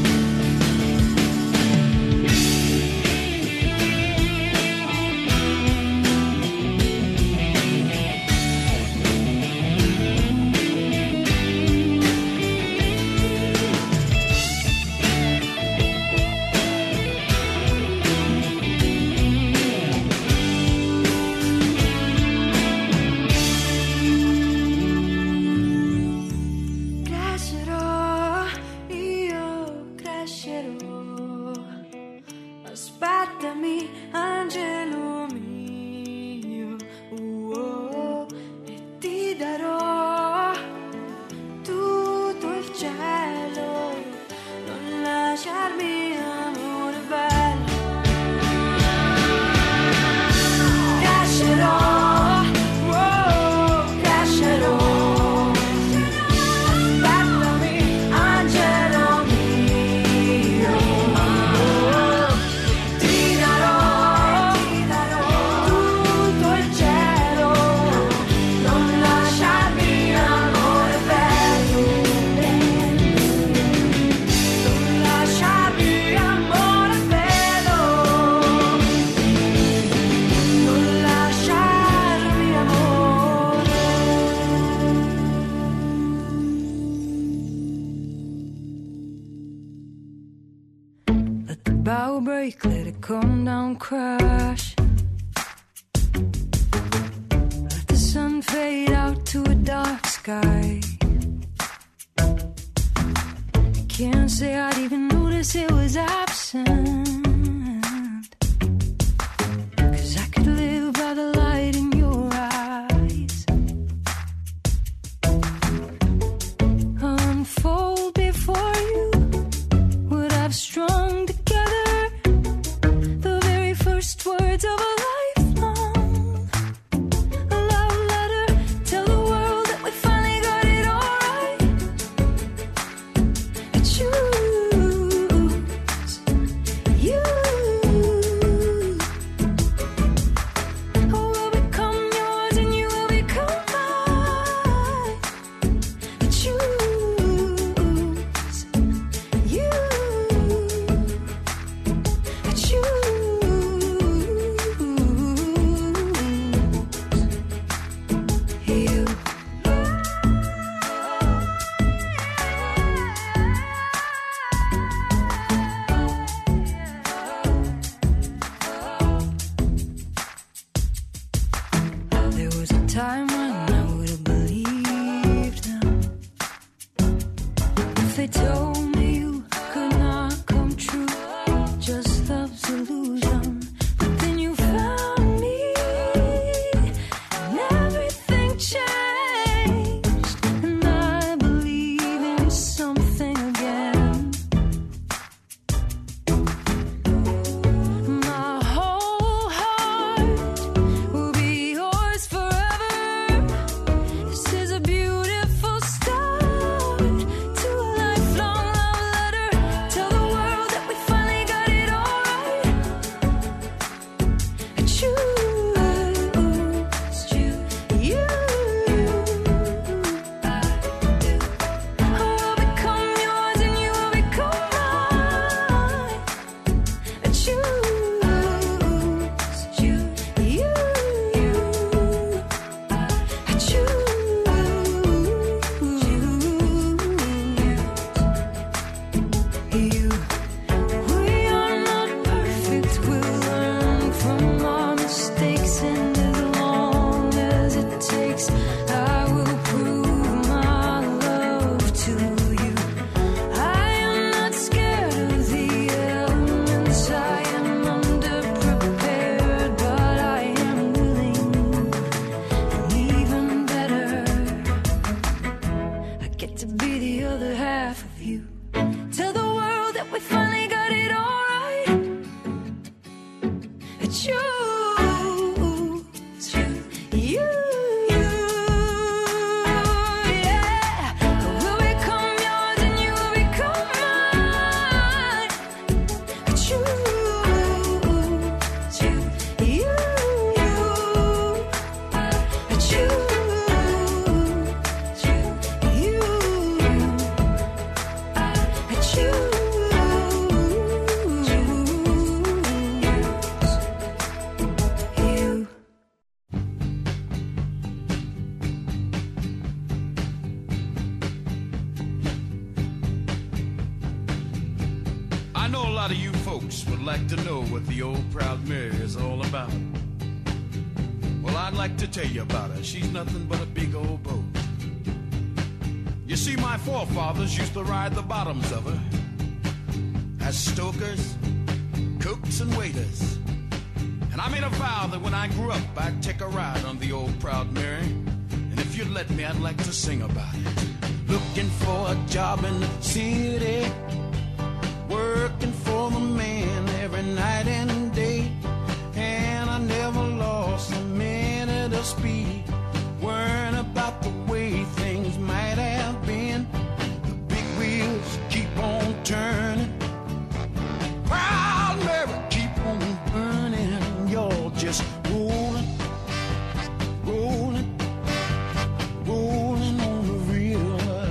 [SPEAKER 9] Crescerò, io crescerò, aspettami angelo mio, uh, e ti darò tutto il cielo, non lasciarmi amore bello. Crescerò, oh, crescerò, aspettami angelo mio, ti darò tutto il cielo, non lasciarmi amore bello, non lasciarmi amore bello, non lasciarmi amore. Let the bow break, let it come down, crash. Let the sun fade out to a dark sky. Can't say I'd even notice it was absent, 'cause I could live by the light in your eyes, unfold before you what I've strung together, the very first words of a lifelong, a love letter, tell the world that we finally got it all right. I choose you. Tell the world that we finally got it all right. Choose you, you, yeah. Will become yours and you will become mine. Choose you, you, choose you, you, choose.
[SPEAKER 10] I know a lot of you folks would like to know what the old Proud Mary is all about. Well, I'd like to tell you about her. She's nothing but a big old boat. You see, my forefathers used to ride the bottoms of her as stokers, cooks, and waiters. And I made a vow that when I grew up, I'd take a ride on the old Proud Mary. And if you'd let me, I'd like to sing about it. Looking for a job in the city, working for the man every night and day. And I never lost a minute of speed, worrying about the way things might have been. The big wheels keep on turning, Proud Mary keep on burning. You're just rolling, rolling, rolling on the river.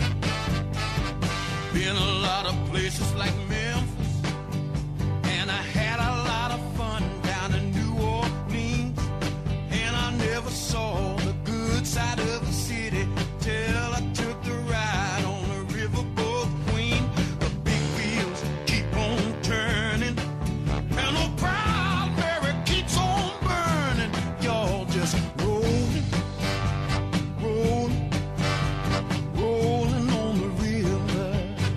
[SPEAKER 10] Been a lot of places like Memphis, and I had a lot of fun down in New Orleans. And I never saw the good side of the city till I took the ride on the riverboat Queen. The big wheels keep on turning, and the Proud Mary keeps on burning. Y'all just rolling, rolling, rolling on the river.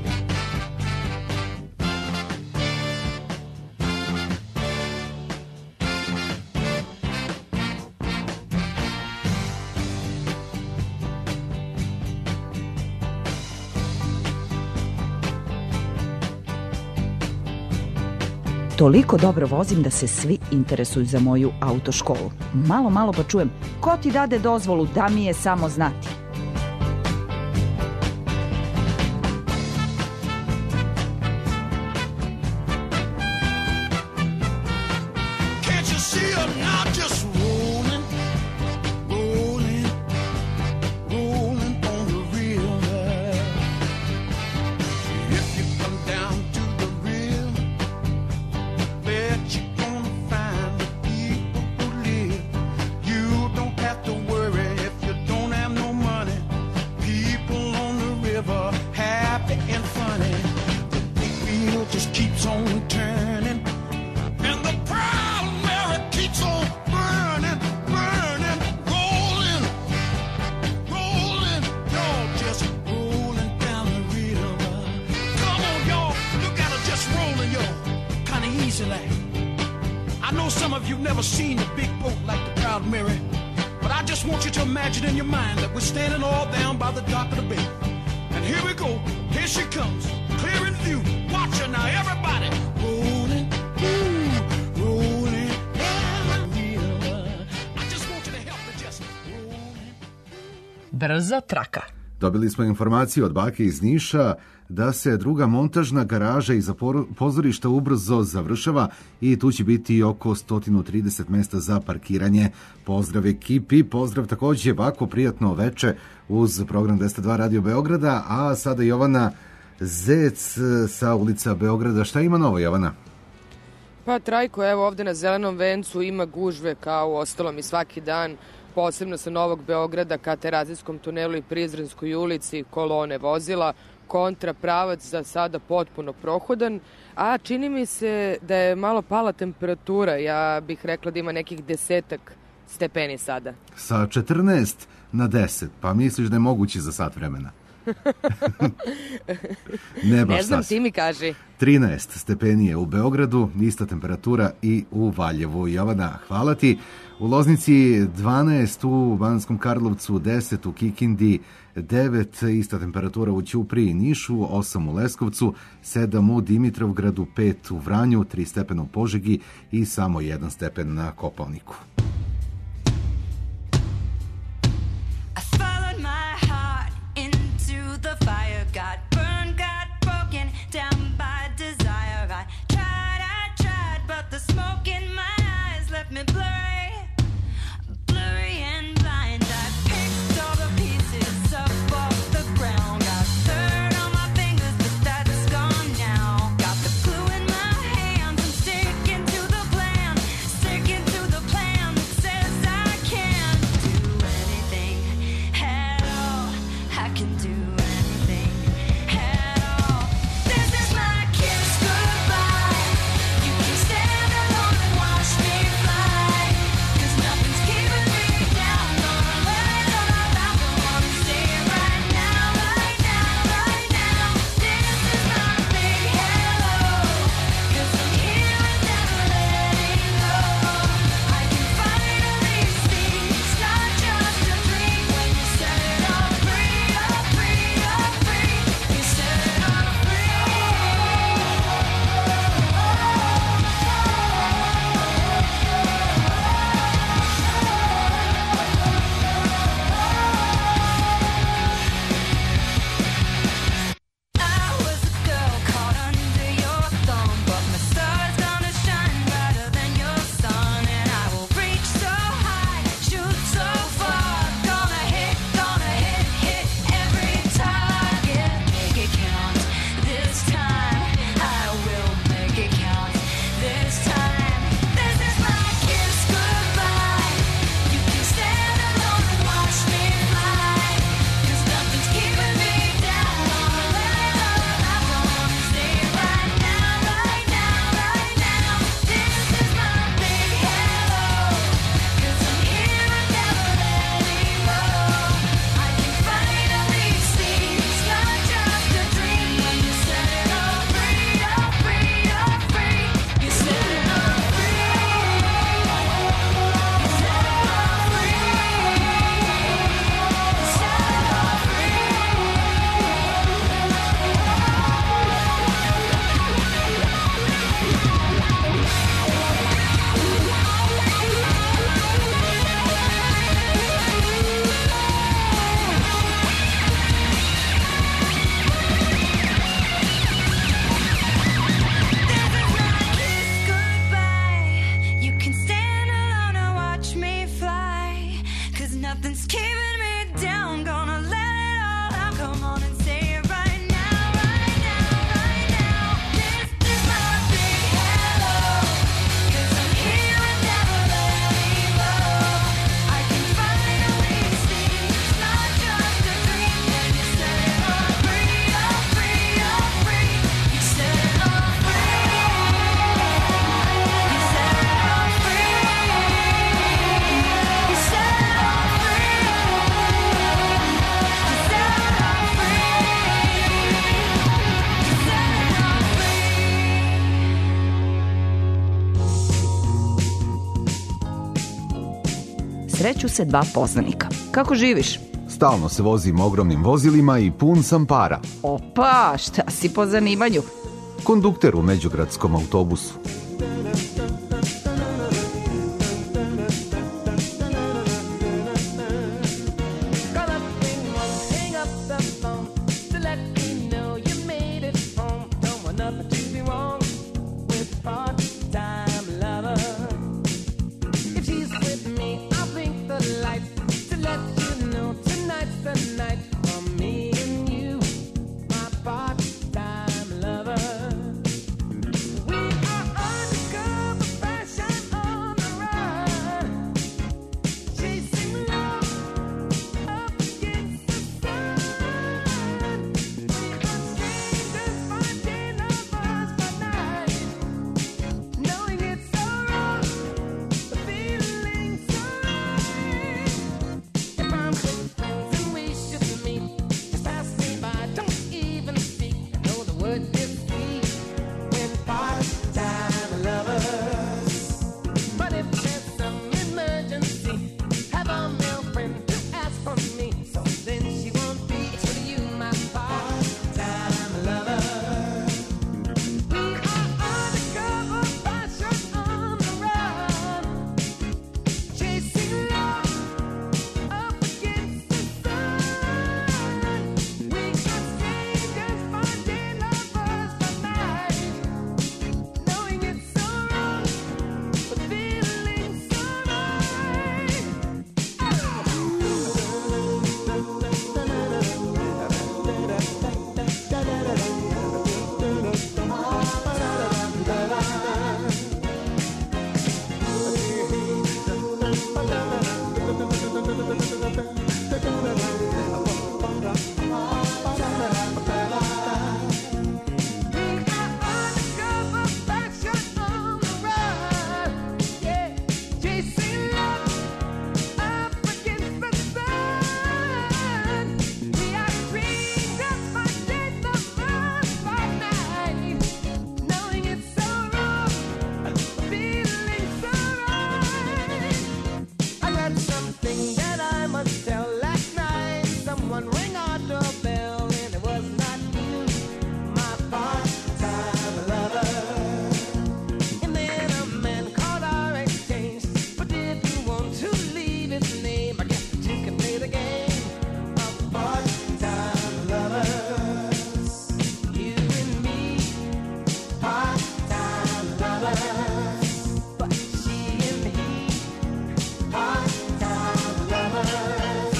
[SPEAKER 11] Toliko dobro vozim da se svi interesuju za moju autoškolu. Malo, malo pa čujem, ko ti dade dozvolu, da mi je samo znati.
[SPEAKER 10] Can't you see her now just rolling, rolling, rolling on the river? If you come down to the river, bet you're gonna find the people who live. You don't have to worry if you don't have no money. People on the river, happy and funny. The big wheel just keeps on turning, and the Proud Mary keeps on burning, burning, rolling, rolling. Y'all just rolling down the river. Come on, y'all, look at her just rolling, y'all, kind of easy like. I know some of you've never seen a big boat like the Proud Mary, but I just want you to imagine in your mind that we're standing all down by the dock of the bay. And here we go, here she comes, clear in view. Watch her now, everybody. Rolling, ooh, rolling down the river. I just want you to help me just rolling.
[SPEAKER 3] Brza traka.
[SPEAKER 4] Dobili smo informaciju od bake iz Niša da se druga montažna garaža iza por- pozorišta ubrzo završava i tu će biti oko sto trideset mesta za parkiranje. Pozdrav ekipi, pozdrav takođe Bako, prijatno veče uz program dvesta dva Radio Beograda, a sada Jovana Zec sa ulica Beograda. Šta ima novo, Jovana?
[SPEAKER 5] Pa Trajko, evo ovde na Zelenom vencu ima gužve kao u ostalom i svaki dan, posebno sa Novog Beograda ka Terazijskom tunelu i Prizrenskoj ulici, kolone vozila, kontra pravac za sada potpuno prohodan, a čini mi se da je malo pala temperatura, ja bih rekla da ima nekih desetak stepeni sada.
[SPEAKER 4] Sa četrnaest na deset, pa misliš da je moguće za sat vremena? Ne baš
[SPEAKER 5] Ne znam,
[SPEAKER 4] sasvim.
[SPEAKER 5] ti mi kaži.
[SPEAKER 4] trinaest stepeni je u Beogradu, ista temperatura i u Valjevu. Jovana, hvala ti. U Loznici dvanaest, u Banskom Karlovcu deset, u Kikindi devet, ista temperatura u Ćupriji i Nišu, osam u Leskovcu, sedam u Dimitrovgradu, pet u Vranju, tri stepena u Požegi i samo jedan stepen na Kopaoniku.
[SPEAKER 9] I followed my heart into the fire, got burned, got broken down by desire. I tried, I tried, but the smoke in my eyes left me blurry, blurry and blind. I picked all the pieces up off the ground, got dirt on my fingers, but that's gone now. Got the glue in my hands, I'm sticking to the plan, sticking to the plan that says I can do anything at all. I can do anything at all. This is my kiss goodbye. You can stand alone and watch me fly, 'cause nothing's keeping me down. Gonna let it all out. I wanna say it right now, right now, right now. This is my big hello, 'cause I'm here and never letting go. I can finally see it's not just a dream when you set it all free, all free, all free. You set it all free. I was a girl caught under your thumb, but my star's gonna shine brighter than your sun, and I will reach so high, shoot so far, gonna hit, gonna hit, hit every target, make it count. This time I will make it count. This time, this is my kiss goodbye. You can stand alone and watch me fly, 'cause nothing's keeping me down. Gonna let it all out. I wanna say it right now, right now, right now. This is my big hello, 'cause I'm here and never letting go. I can finally see it's not just a dream when you set it all free, all free, all free. You set it all free. You set it all free. You set it all free. Goodbye. You can stand alone and watch me fly, 'cause nothing's keeping me down. Gonna let it all out. Come on and say it right now, right now, right now. This is my big hello, 'cause I'm here and never letting go. I can finally see it's not just a dream when you set it all free, all free, all free. You set it all free. You set it all free. You set it all free. You set it all free.
[SPEAKER 11] Sreću se dva poznanika. Kako živiš?
[SPEAKER 4] Stalno se vozim ogromnim vozilima i pun sam para.
[SPEAKER 11] Opa, šta si po zanimanju?
[SPEAKER 4] Kondukter u međugradskom autobusu.
[SPEAKER 1] Call up anyone, hang up the phone to let me know you made it home. Don't want nothing to be wrong with part-time lover. If she's with me, I'll blink the lights to let you know tonight's the night for me and you, my part-time lover. We are undercover fashion on the run, chasing love up against the sun. doorbell and it was not you, my part-time lover. And then a man called our exchange, but didn't want to leave his name. I guess that you can play the game of part-time lovers. You and me, part-time lovers. But she and he, part-time lovers.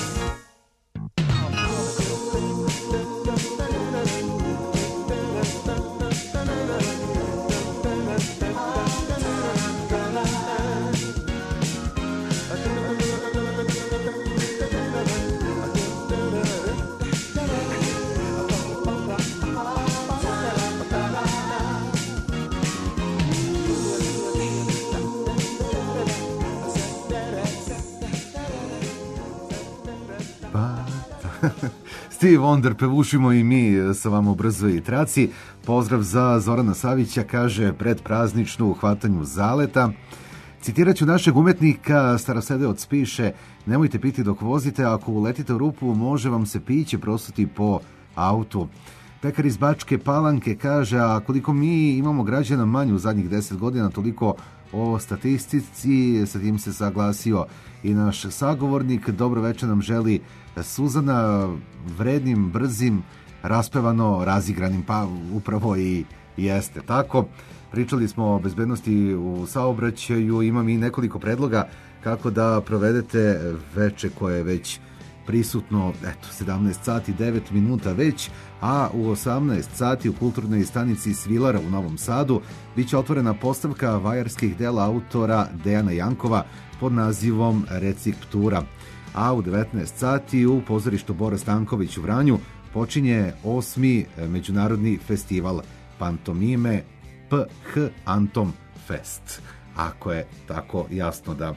[SPEAKER 4] Stevie Wonder, pevušimo i mi sa vama u brzoj traci. Pozdrav za Zorana Savića, kaže pred prazničnu u hvatanju zaleta. Citirat ću našeg umetnika, Starosedeoc piše: nemojte piti dok vozite, ako uletite u rupu može vam se piće prosuti po autu. Pekar iz Bačke Palanke kaže: a koliko mi imamo građana manje u zadnjih deset godina, toliko o statistici, sa tim se saglasio i naš sagovornik. Dobro večer nam želi Suzana, vrednim, brzim, raspevano, razigranim, pa upravo i jeste tako. Pričali smo o bezbednosti u saobraćaju, imam i nekoliko predloga kako da provedete veče koje je već prisutno, eto, sedamnaest sati devet minuta već, a u osamnaest sati u kulturnoj stanici Svilara u Novom Sadu biće otvorena postavka vajarskih dela autora Dejana Jankova pod nazivom Receptura. A u devetnaest sati u pozorištu Bora Stanković u Vranju počinje osmi međunarodni festival pantomime P H Antom Fest. Ako je tako jasno da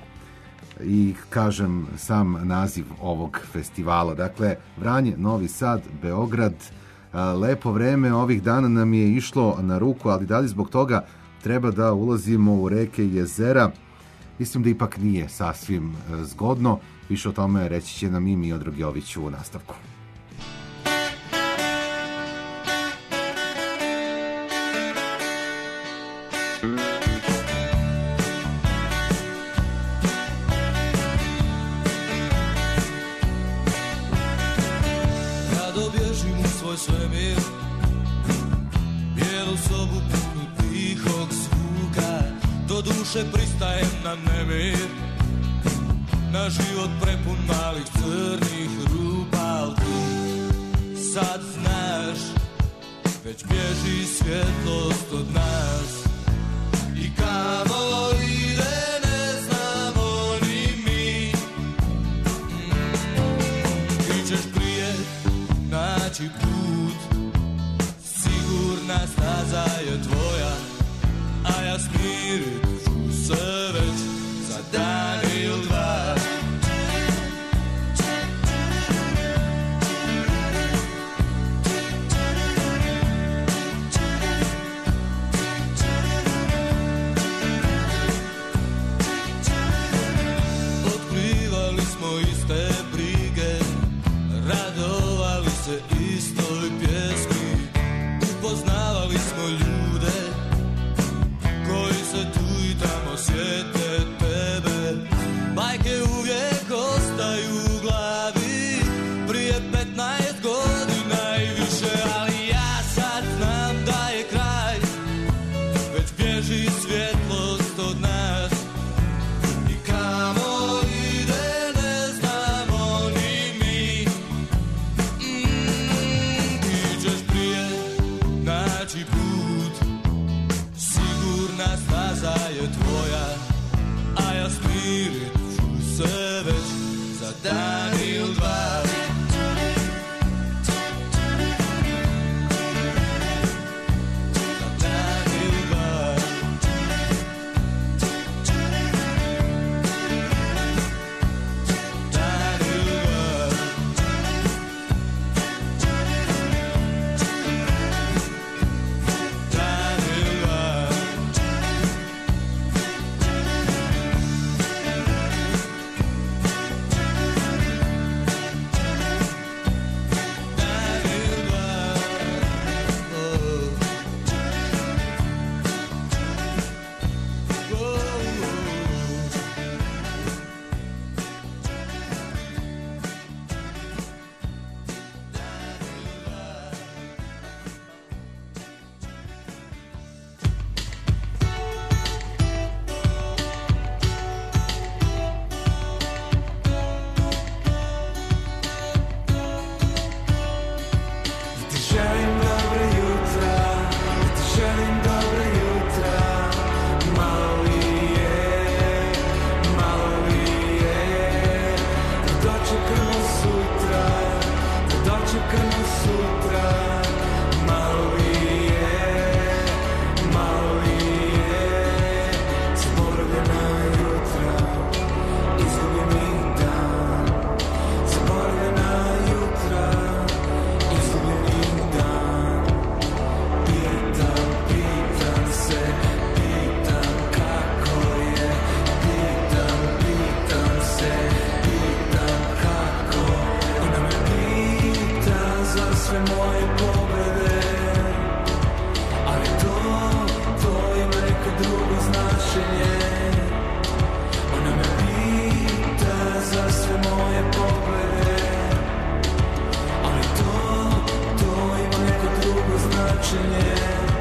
[SPEAKER 4] i kažem sam naziv ovog festivala. Dakle, Vranje, Novi Sad, Beograd. Lepo vreme ovih dana nam je išlo na ruku, ali da li zbog toga treba da ulazimo u reke i jezera? Mislim da ipak nije sasvim zgodno. Više o tome reći će nam i Miodrag Jović u nastavku.
[SPEAKER 12] Rado bježim u svoj svemir, bijelu sobu punu tihog zvuka, do duše pristajem na nemir, na život prepun malih crnih rupa, al ti sad znaš, već bježi svjetlost od nas. I kamo ide ne znamo ni mi, ti ćeš prije naći put, sigurna staza je tvoja, a ja smirit ću se već za dan ili dva. Otkrivali smo iste brige, radovali se istoj pjesmi, upoznavali smo ljude koji se tu želim dobre jutra, da ti želim dobre jutra. Malo li je, malo li je, da dočekamo sutra, da dočekamo sutra. Malo li je, malo li je, zaboravljena jutra, izgubljeni dan. Zaboravljena jutra, izgubljeni dan. Pitam, pitam se, pitam kako je. Pitam, pitam se, pitam kako. Ona me pita za sve moje pobede, ali to, to ima neko drugo značenje. Ona me pita za sve moje pobede, ali to, to ima neko drugo značenje.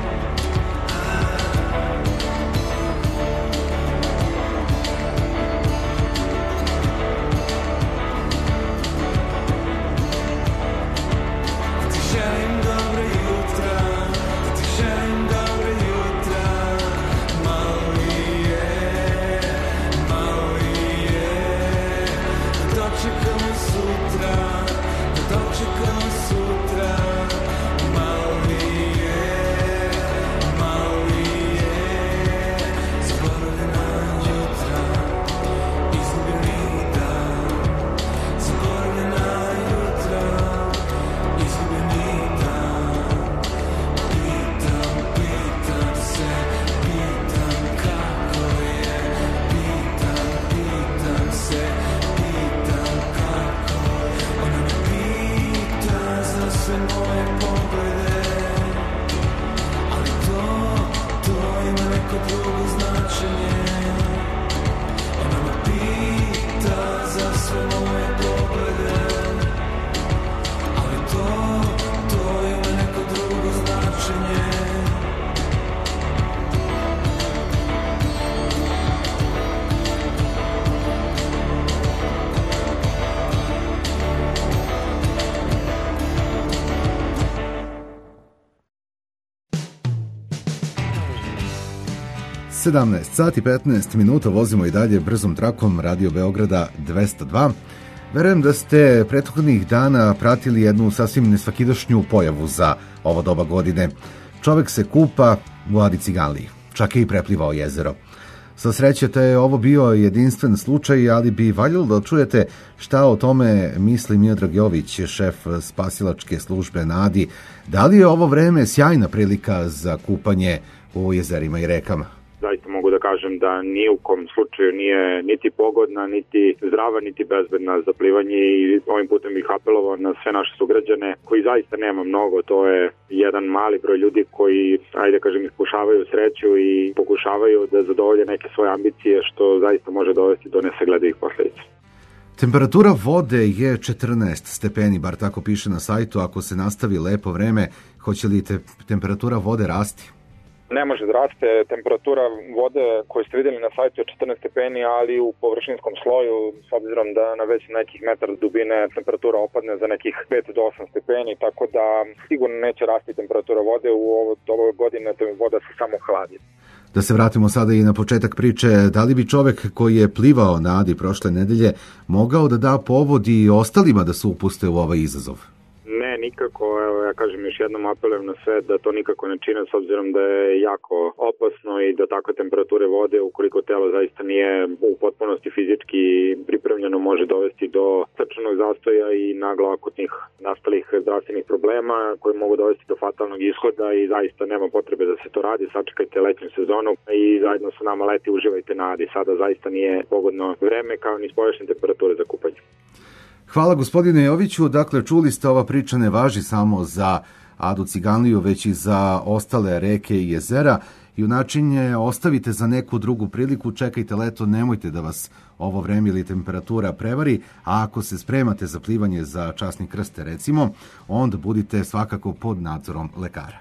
[SPEAKER 12] Da ti želim dobre jutra, da ti želim dobre jutra. Malo li je, malo li je, da dočekamo sutra, da dočekamo sutra. Malo li je, malo li je, zaboravljena jutra, izgubljeni dan. Zaboravljena jutra, izgubljeni dan. Pitam, pitam se, pitam kako je. Pitam, pitam se, pitam kako. Ona me pita za sve moje pobede, ali to, to ima neko drugo značenje. Ona me pita za sve moje pobede, ali to, to ima neko drugo značenje.
[SPEAKER 4] sedamnaest sati petnaest minuta, vozimo i dalje brzom trakom Radio Beograda dvesta dva. Verujem da ste prethodnih dana pratili jednu sasvim nesvakidašnju pojavu za ovo doba godine. Čovek se kupa u Adi Ciganliji, čak je i preplivao jezero. Sa sreće te je ovo bio jedinstven slučaj, ali bi valjalo da čujete šta o tome misli Miodrag Jović, šef spasilačke službe na Adi. Da li je ovo vreme sjajna prilika za kupanje u jezerima i rekama?
[SPEAKER 13] Zaista mogu da kažem da ni u kom slučaju nije niti pogodna, niti zdrava, niti bezbedna za plivanje i ovim putem bih apelovao na sve naše sugrađane koji zaista nema mnogo, to je jedan mali broj ljudi koji, ajde kažem, iskušavaju sreću i pokušavaju da zadovolje neke svoje ambicije, što zaista može dovesti do nesagledivih posledica.
[SPEAKER 4] Temperatura vode je četrnaest stepeni, bar tako piše na sajtu. Ako se nastavi lepo vreme, hoće li te temperatura vode rasti?
[SPEAKER 14] Ne može da raste. Temperatura vode koju ste vidjeli na sajtu je četrnaest stepeni, ali u površinskom sloju, s obzirom da na već nekih metara dubine temperatura opadne za nekih pet do osam stepeni, tako da sigurno neće rasti temperatura vode. U ovoj godine voda se samo hladi.
[SPEAKER 4] Da se vratimo sada i na početak priče, da li bi čovek koji je plivao na Adi prošle nedelje mogao da da povod i ostalima da se upuste u ovaj izazov?
[SPEAKER 13] Ne, nikako. Evo, ja kažem još jednom, apelujem na sve da to nikako ne čine, s obzirom da je jako opasno i da takve temperature vode, ukoliko telo zaista nije u potpunosti fizički pripremljeno, može dovesti do srčanog zastoja i naglo akutnih nastalih zdravstvenih problema koji mogu dovesti do fatalnog ishoda i zaista nema potrebe da se to radi. Sačekajte letnju sezonu i zajedno sa nama leti uživajte na Adi. Sada zaista nije pogodno vreme kao ni spoljašnje temperature za kupanje.
[SPEAKER 4] Hvala gospodine Joviću. Dakle, čuli ste, ova priča ne važi samo za Adu Ciganliju, već i za ostale reke i jezera. I u načinje ostavite za neku drugu priliku, čekajte leto, nemojte da vas ovo vreme ili temperatura prevari, a ako se spremate za plivanje za časni krste recimo, onda budite svakako pod nadzorom lekara.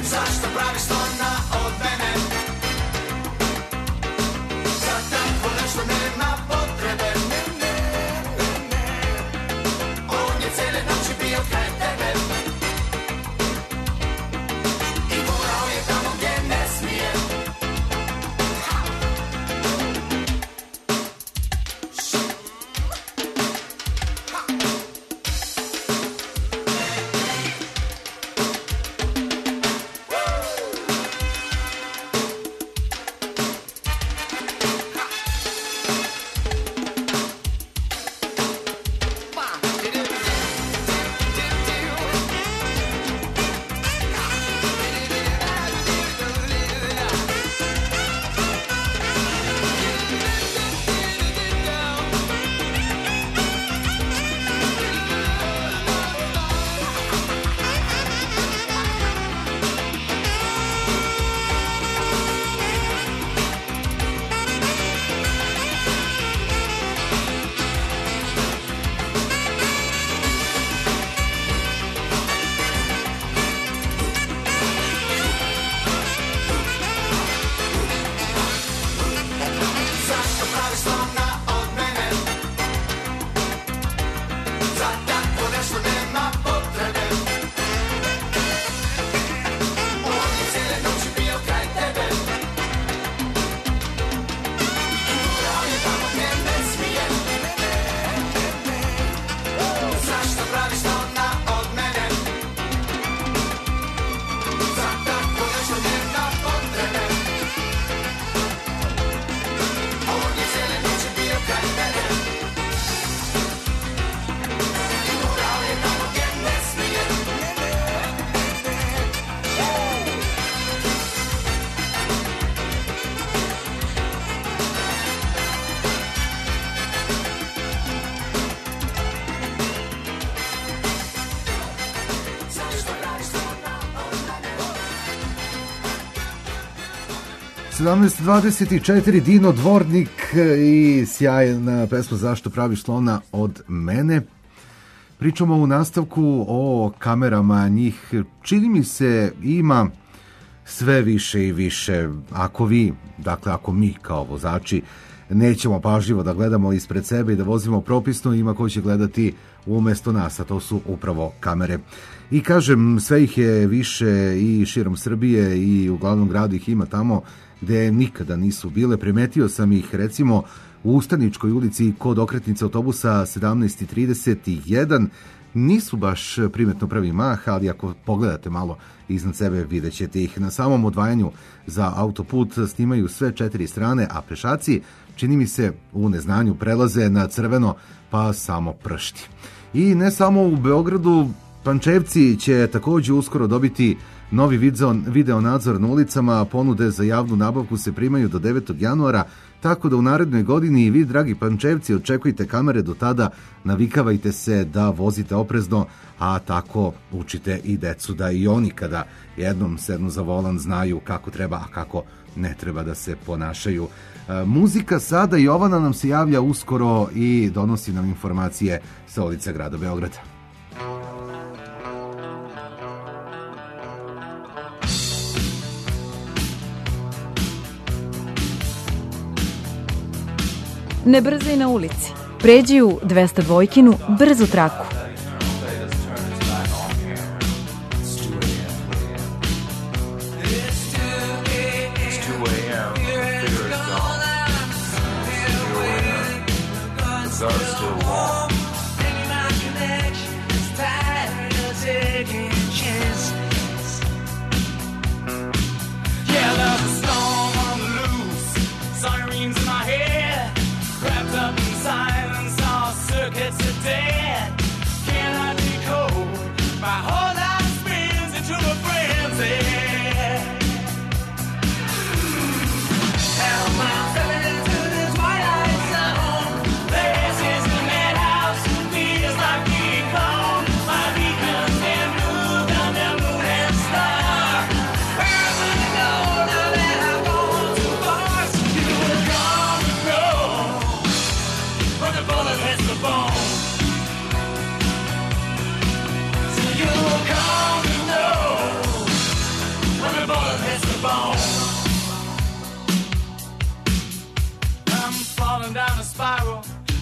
[SPEAKER 12] Zašto praviš slona od mene? Za tako nešto nema potrebe. On je cijele noći bio kraj tebe i morao je tamo gdje ne smije.
[SPEAKER 4] sedamnaest dvadeset četiri Dino Dvornik i sjajna pesma Zašto praviš slona od mene. Pričamo u nastavku o kamerama, njih čini mi se ima sve više i više. Ako vi, dakle ako mi kao vozači nećemo pažljivo da gledamo ispred sebe i da vozimo propisno, ima ko će gledati umjesto nas, a to su upravo kamere. I kažem, sve ih je više i širom Srbije i u glavnom gradu ih ima tamo gde nikada nisu bile. Primetio sam ih recimo u Ustaničkoj ulici kod okretnice autobusa sedamnaest trideset jedan. Nisu baš primetno pravi mah, ali ako pogledate malo iznad sebe vidjet ćete ih. Na samom odvajanju za autoput snimaju sve četiri strane, a pešaci, čini mi se, u neznanju prelaze na crveno pa samo pršti. I ne samo u Beogradu, Pančevci će također uskoro dobiti novi video, video nadzor na ulicama, ponude za javnu nabavku se primaju do devetog januara, tako da u narednoj godini i vi, dragi Pančevci, očekujte kamere. Do tada navikavajte se da vozite oprezno, a tako učite i decu da i oni kada jednom sednu za volan znaju kako treba, a kako ne treba da se ponašaju. E, muzika sada, Jovana nam se javlja uskoro i donosi nam informacije sa ulica grada Beograda.
[SPEAKER 2] Ne brzaj na ulici. Pređi u dvesta dvojkinu brzu traku.
[SPEAKER 12] This is the midnight.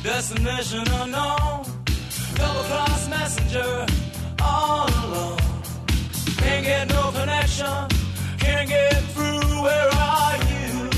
[SPEAKER 15] destination unknown, double-cross messenger, all alone. Can't get no connection, can't get through, where are you?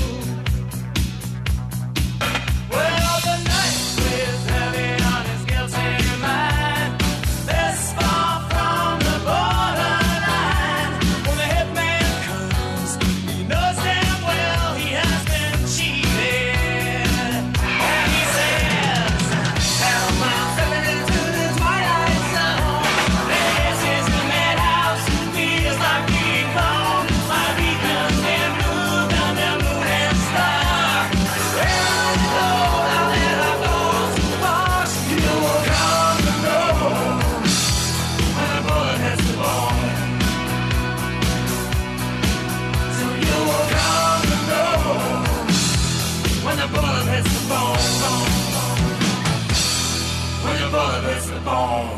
[SPEAKER 15] Well, the night weighs heavy on his guilty mind, this far from the borderline. When the hitman comes, he knows damn well he has been cheated. And he says, "Hell, I'm stepping into the twilight zone. This is the madhouse, feels like being gone. My beacon's been moved on the moon and star. Where I go, now that I've gone too far, you will come to know when a bullet hits the bone. So you will come to know when the bullet hits the bone, bone, bone. When the bullet hits the bone."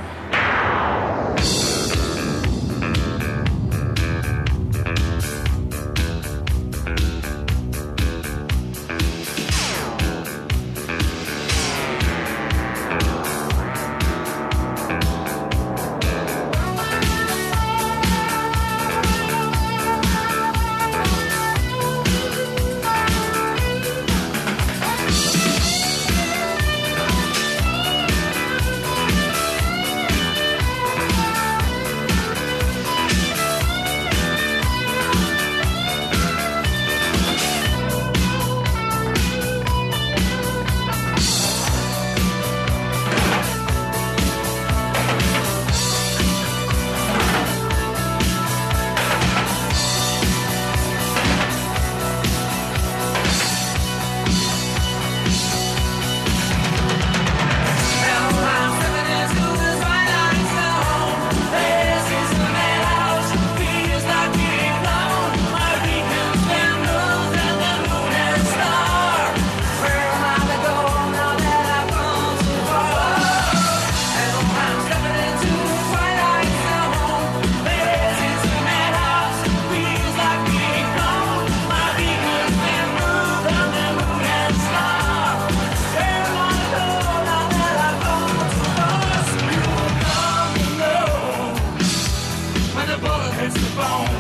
[SPEAKER 15] When the bullet hits the bone,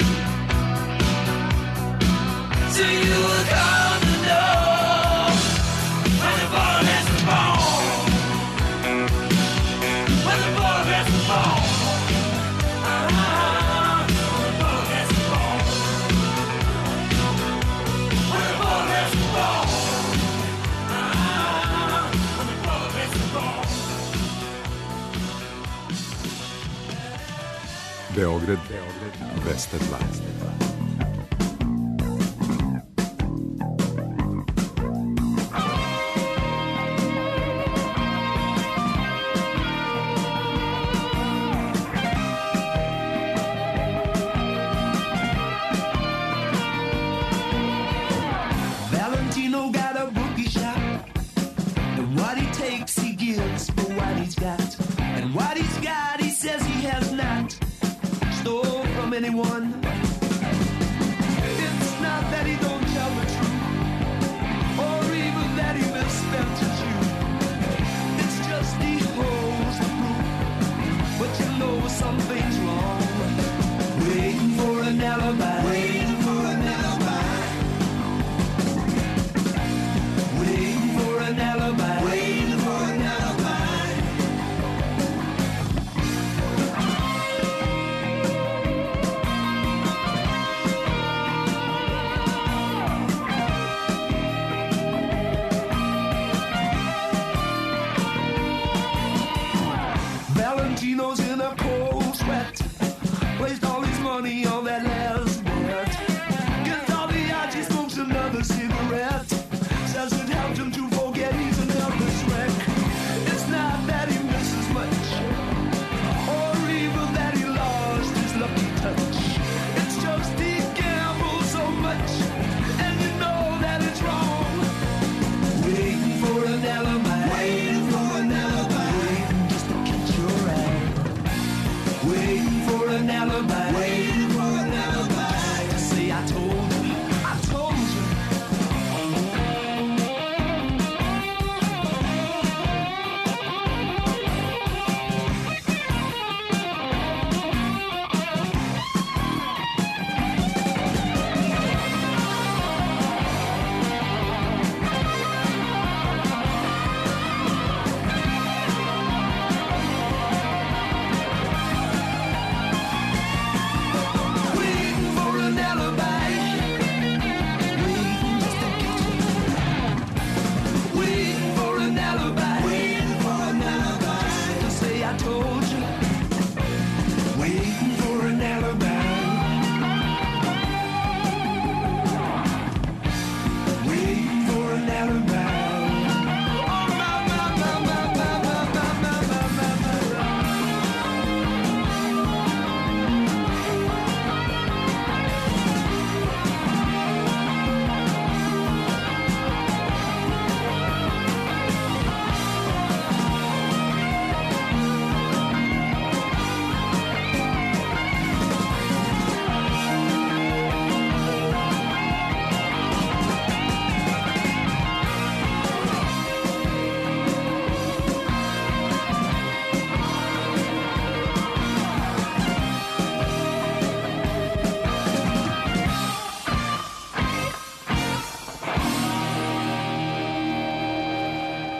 [SPEAKER 15] so you will come to know when the bullet hits the bone. When the bullet hits the bone, ah, when the bullet hits the bone. When the bullet hits the bone, ah, when the bullet hits the bone.
[SPEAKER 16] Beograd, Beograd, dvesta dva.
[SPEAKER 17] Valentino got a bookie shop, and what he takes he gives for what he's got, and what he's got he says he has not stole from anyone.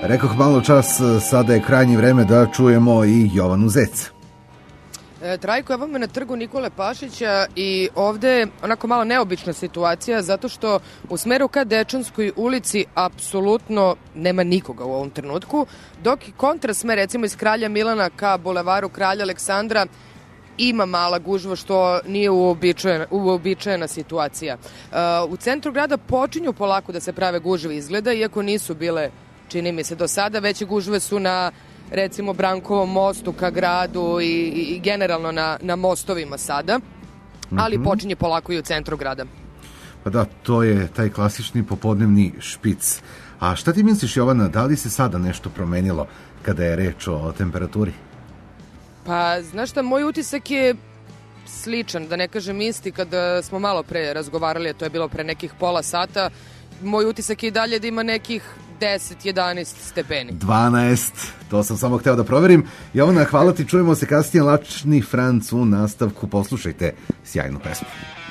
[SPEAKER 4] Rekoh malo čas, sada je krajnje vreme da čujemo i Jovanu Zec.
[SPEAKER 5] E, Trajko, evo me na trgu Nikole Pašića i ovde je onako malo neobična situacija zato što u smeru ka Dečanskoj ulici apsolutno nema nikoga u ovom trenutku, dok i kontrasmer recimo iz Kralja Milana ka bulevaru Kralja Aleksandra ima mala gužva što nije uobičajena, uobičajena situacija. E, u centru grada počinju polako da se prave gužve izgleda, iako nisu bile, čini mi se, do sada, veće gužve su na recimo Brankovom mostu ka gradu i, i generalno na, na mostovima sada, ali
[SPEAKER 4] Mhm.
[SPEAKER 5] počinje polako i u centru grada.
[SPEAKER 4] Pa da, to je taj klasični popodnevni špic. A šta ti misliš, Jovana, da li se sada nešto promenilo kada je reč o temperaturi?
[SPEAKER 5] Pa, znaš šta, moj utisak je sličan, da ne kažem isti, kada smo malo pre razgovarali, a to je bilo pre nekih pola sata, moj utisak je i dalje da ima nekih deset jedanaest stepeni.
[SPEAKER 4] dvanaest, to sam samo hteo da proverim. Jovana, hvala ti, čujemo se kasnije. Lačni Franc u nastavku, poslušajte sjajnu pesmu.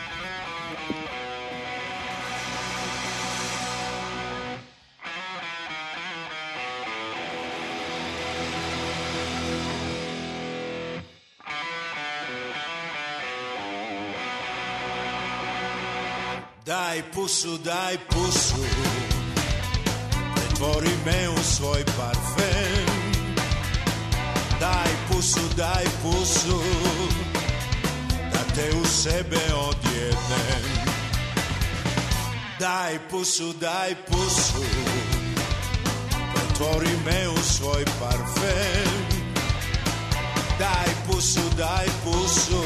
[SPEAKER 18] Daj pusu, daj pusu, pretvori me u svoj parfem. Daj pusu, daj pusu, da te u sebe odjednem. Daj pusu, daj pusu, pretvori me u svoj parfem. Daj pusu, daj pusu,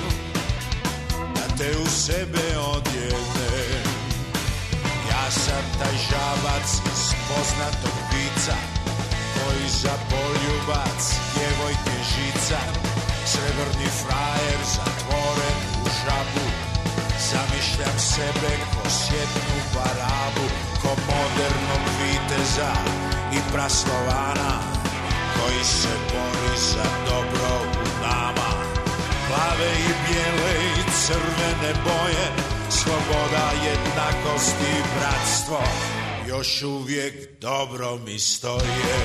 [SPEAKER 18] da te u sebe odjednem. Ja sam taj žabac iz poznatog vica, koji za poljubac djevojke žica. Srebrni frajer zatvoren u žabu, zamišljam sebe ko sjetnu barabu, ko modernog viteza i praslovana, koji se bori za dobro u nama. Plave i bijele i crvene boje, sloboda, jednakost i bratstvo, još uvijek dobro mi stoje.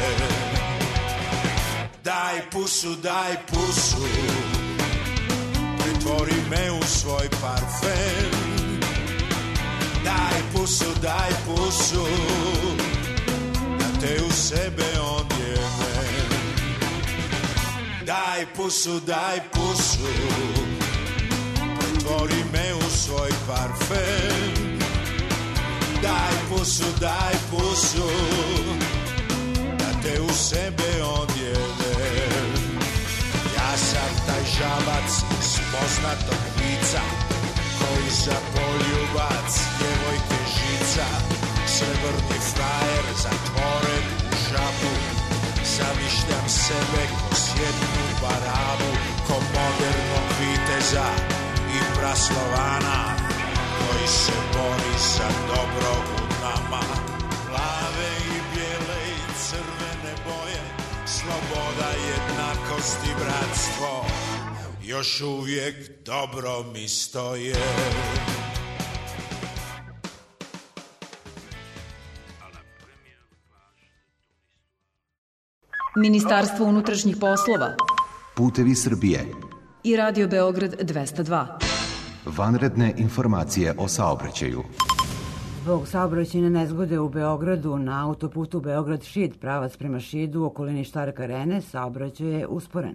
[SPEAKER 18] Daj pusu, daj pusu, pretvori me u svoj parfem. Daj pusu, daj pusu, da te u sebe odjevem. Daj pusu, daj pusu, pretvori me u svoj parfem. Daj pusu, daj pusu, da te u sebe odjedem. Ja sam taj žabac iz poznatog vica, koji za poljubac djevojke žica. Srebrni frajer zatvoren u žabu, zamišljam sebe ko sjetnu barabu, ko modernog viteza i praslovana, koji se bori za dobro u nama. Plave i bijele i crvene boje, sloboda, jednakost i bratstvo, još uvijek dobro mi stoje.
[SPEAKER 2] Ministarstvo unutrašnjih poslova
[SPEAKER 19] Putevi Srbije.
[SPEAKER 2] i Radio Beograd dvesta dva.
[SPEAKER 19] Vanredne informacije o saobraćaju.
[SPEAKER 20] Zbog saobraćajne nezgode u Beogradu na autoputu Beograd-Šid, pravac prema Šidu, u okolini Štark arene, saobraćaj je usporen.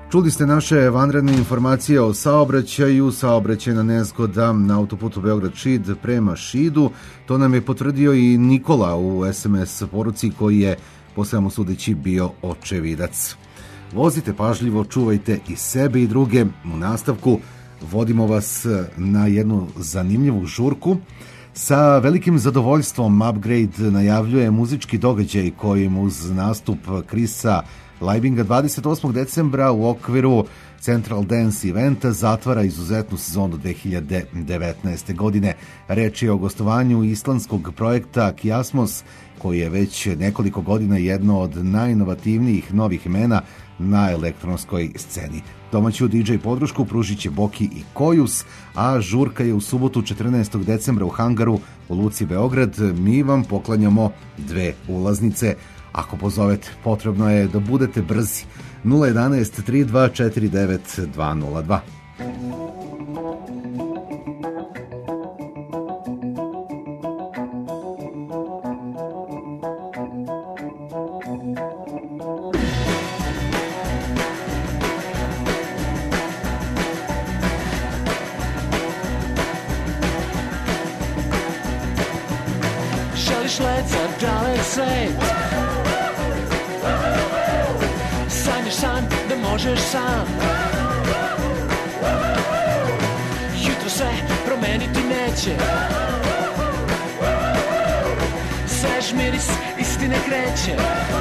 [SPEAKER 4] Čuli ste naše vanredne informacije o saobraćaju, saobraćajna nezgoda na autoputu Beograd-Šid prema Šidu. To nam je potvrdio i Nikola u es em es poruci koji je, po svemu sudeći, bio očevidac. Vozite pažljivo, čuvajte i sebe i druge. U nastavku vodimo vas na jednu zanimljivu žurku. Sa velikim zadovoljstvom Upgrade najavljuje muzički događaj kojim uz nastup Krisa Liebinga dvadeset osmog decembra u okviru Central Dance eventa zatvara izuzetnu sezonu dve hiljade devetnaeste. godine. Reč je o gostovanju islandskog projekta Kiasmos, koji je već nekoliko godina jedno od najinovativnijih novih imena na elektronskoj sceni. Domaću di džej podršku pružit će Boki i Kojus, a žurka je u subotu četrnaestog decembra u hangaru u Luci Beograd. Mi vam poklanjamo dve ulaznice. Ako pozovete, potrebno je da budete brzi. nula jedanaest tri dva četiri devet dva nula dva.
[SPEAKER 15] Želiš let za dalek svet, sanjaš san da možeš sam. Jutro se promeniti neće, svež miris istine kreće.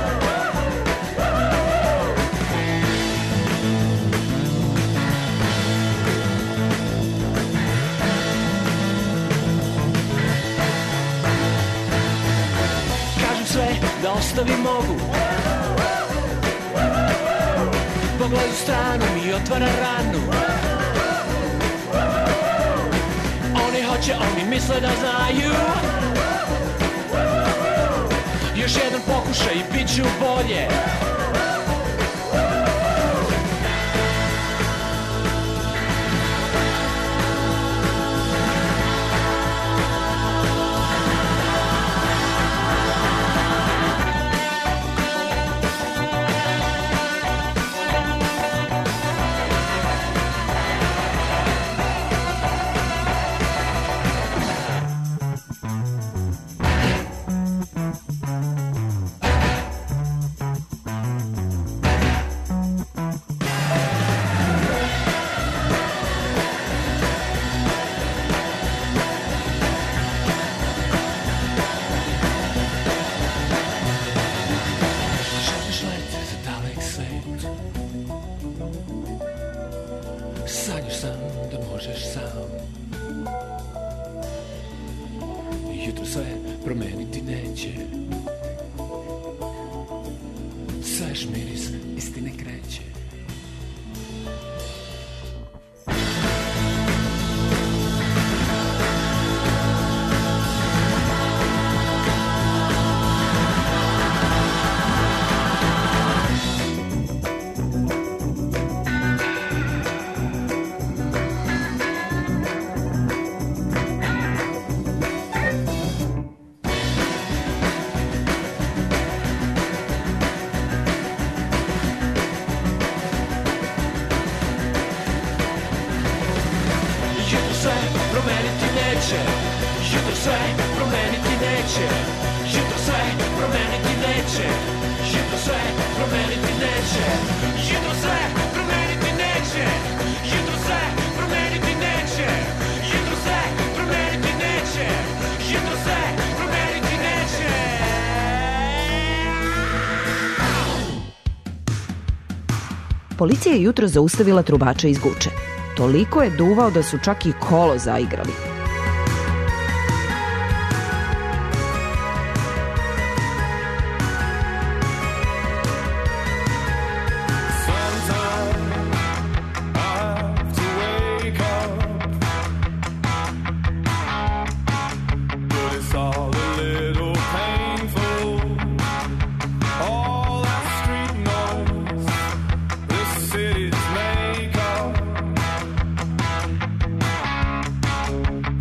[SPEAKER 15] Kažem sve da ostavim mogu, pogled u stranu mi otvara ranu. Oni hoće, oni misle da znaju. Još jedan pokušaj i bit ću bolje. Sanjaš sam da možeš sam. Jutro sve promeniti neće, svež miris istine kreće.
[SPEAKER 11] Policija je jutro zaustavila trubača iz Guče. Toliko je duvao da su čak i kolo zaigrali.
[SPEAKER 15] City's makeup.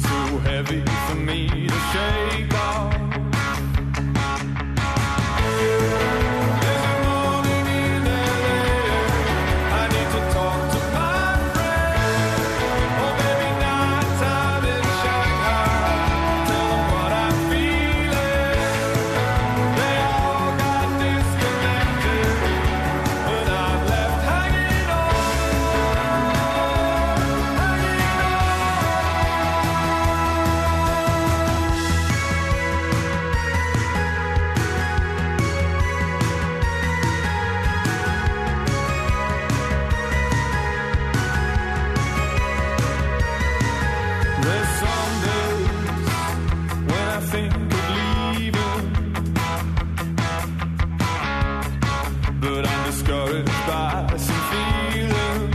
[SPEAKER 15] nourished by some feeling.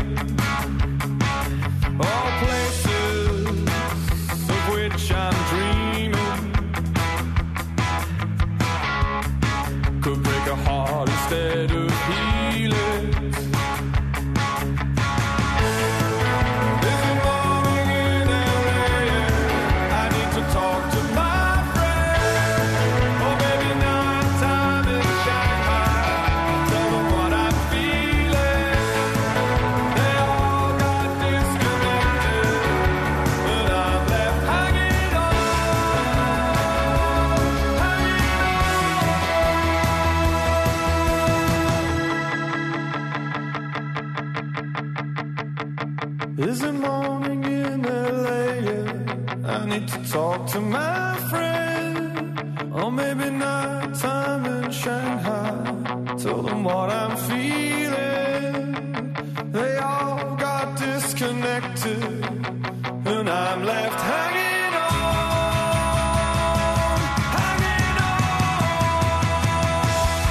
[SPEAKER 15] All places of which I'm dreaming could break a heart instead of heal it. There's a morning in L A, I need to talk to my friend. Or maybe nighttime in Shanghai, tell them what I'm feeling. They all got disconnected, but I'm left hanging on, Is it morning in L A? Yeah, I need to talk to my friend. Or maybe nighttime in Shanghai, tell them what I'm feeling. They all got disconnected, and I'm left hanging on, hanging on.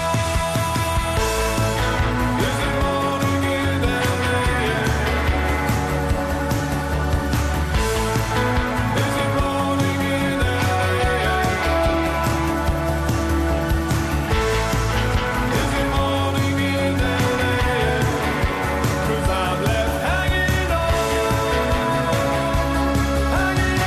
[SPEAKER 15] Is it morning in L A? Is it morning in L A? Is it morning in L A? 'Cause I'm left hanging on, hanging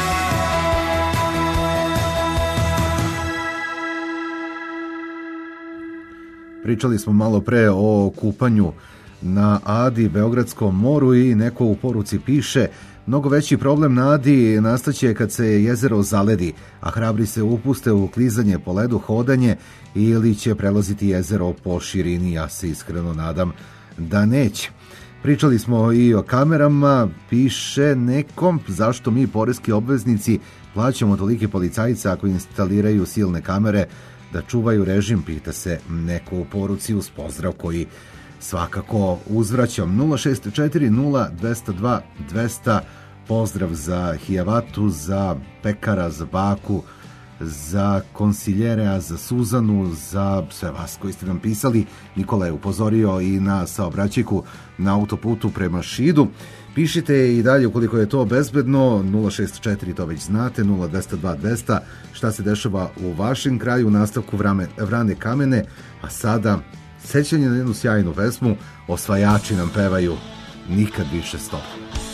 [SPEAKER 4] Pričali smo malo pre o kupanju na Adi, Beogradskom moru i neko u poruci piše: mnogo veći problem na Adi nastaće kad se jezero zaledi, a hrabri se upuste u klizanje po ledu, hodanje ili će prelaziti jezero po širini. Ja se iskreno nadam da neće. Pričali smo i o kamerama, piše nekom: zašto mi poreski obveznici plaćamo tolike policajce ako instaliraju silne kamere da čuvaju režim, pita se neko u poruci, uz pozdrav koji svakako uzvraćam. Nula šest četiri nula dvesta dva dvesta, pozdrav za Hijavatu, za Pekara, za Baku, za konsiljerea, za Suzanu, za sve vas koji ste nam pisali. Nikola je upozorio i na saobraćajku na autoputu prema Šidu. Pišite i dalje ukoliko je to bezbedno. Nula šest četiri, to već znate, nula dvesta dva dvesta, šta se dešava u vašem kraju. U nastavku vrame, Vrane kamene, a sada sećanje na jednu sjajnu pesmu. Osvajači nam pevaju Nikad više stop.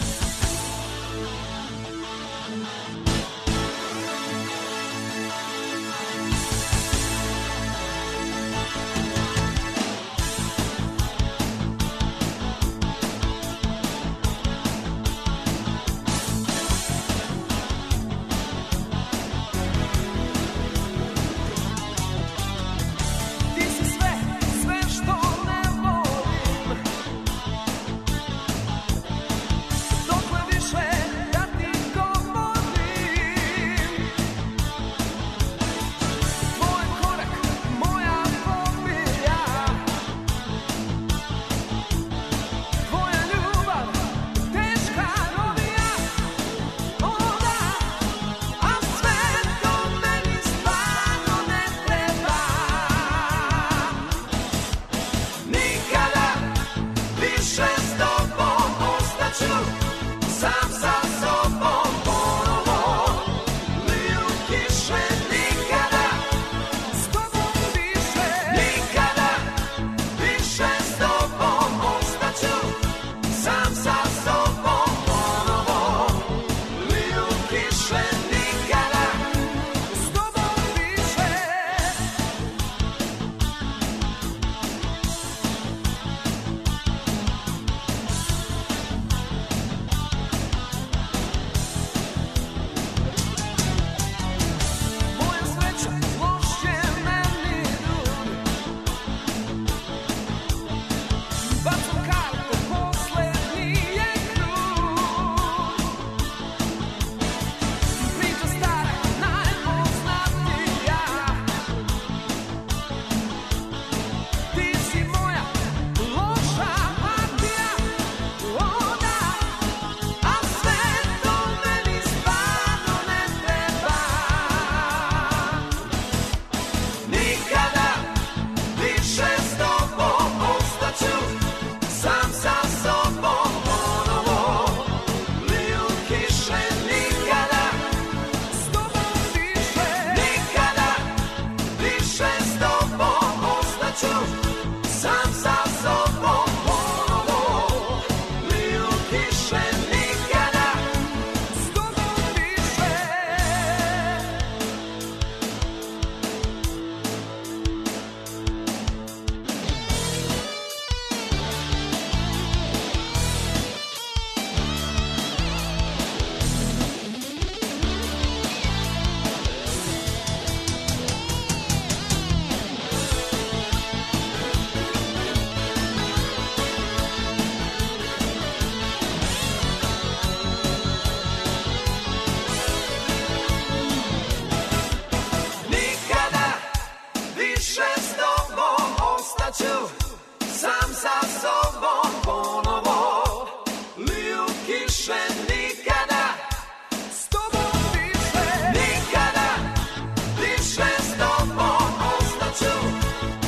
[SPEAKER 15] Ti si sve, sve što ne volim.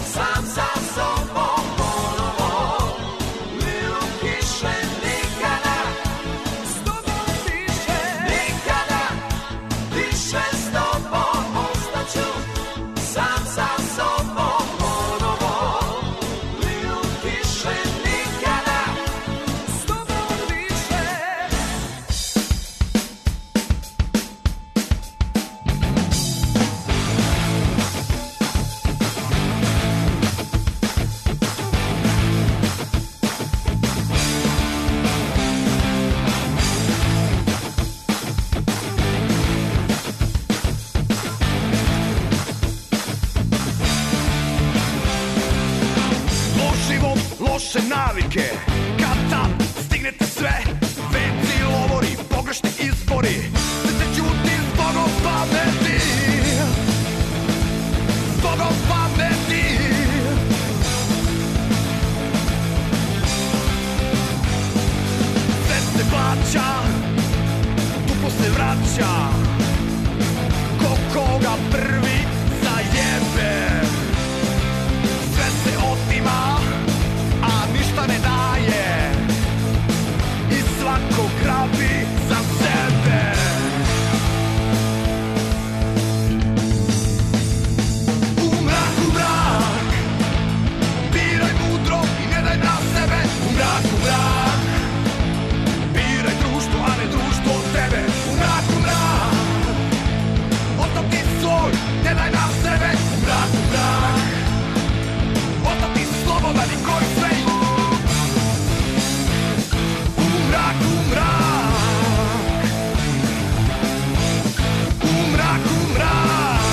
[SPEAKER 15] sam sa sobom ponovo. Liju kiše nikada s tobom više, nikada više s tobom ostaću. Sam sa sobom ponovo. Liju kiše nikada s tobom više.
[SPEAKER 17] Loš život, loše navike, kad tad stignete sve, venci, lovori, pogrešni izbori, da se ćuti zbogom pameti, zbogom pameti. Sve se plaća, duplo se vraća, ko koga prvi zajebe. Sve se otima, a ništa ne daje, i svako grabi za sebe. U mrak, u mrak, biraj mudro i ne daj na sebe. U mrak, u mrak, biraj društvo, a ne društvo od tebe. U mrak, u mrak, ostati svoj, ne daj na sebe. U mrak, u mrak, ostati slobodan i koji sve. U mrak, u mrak, u mrak, u mrak.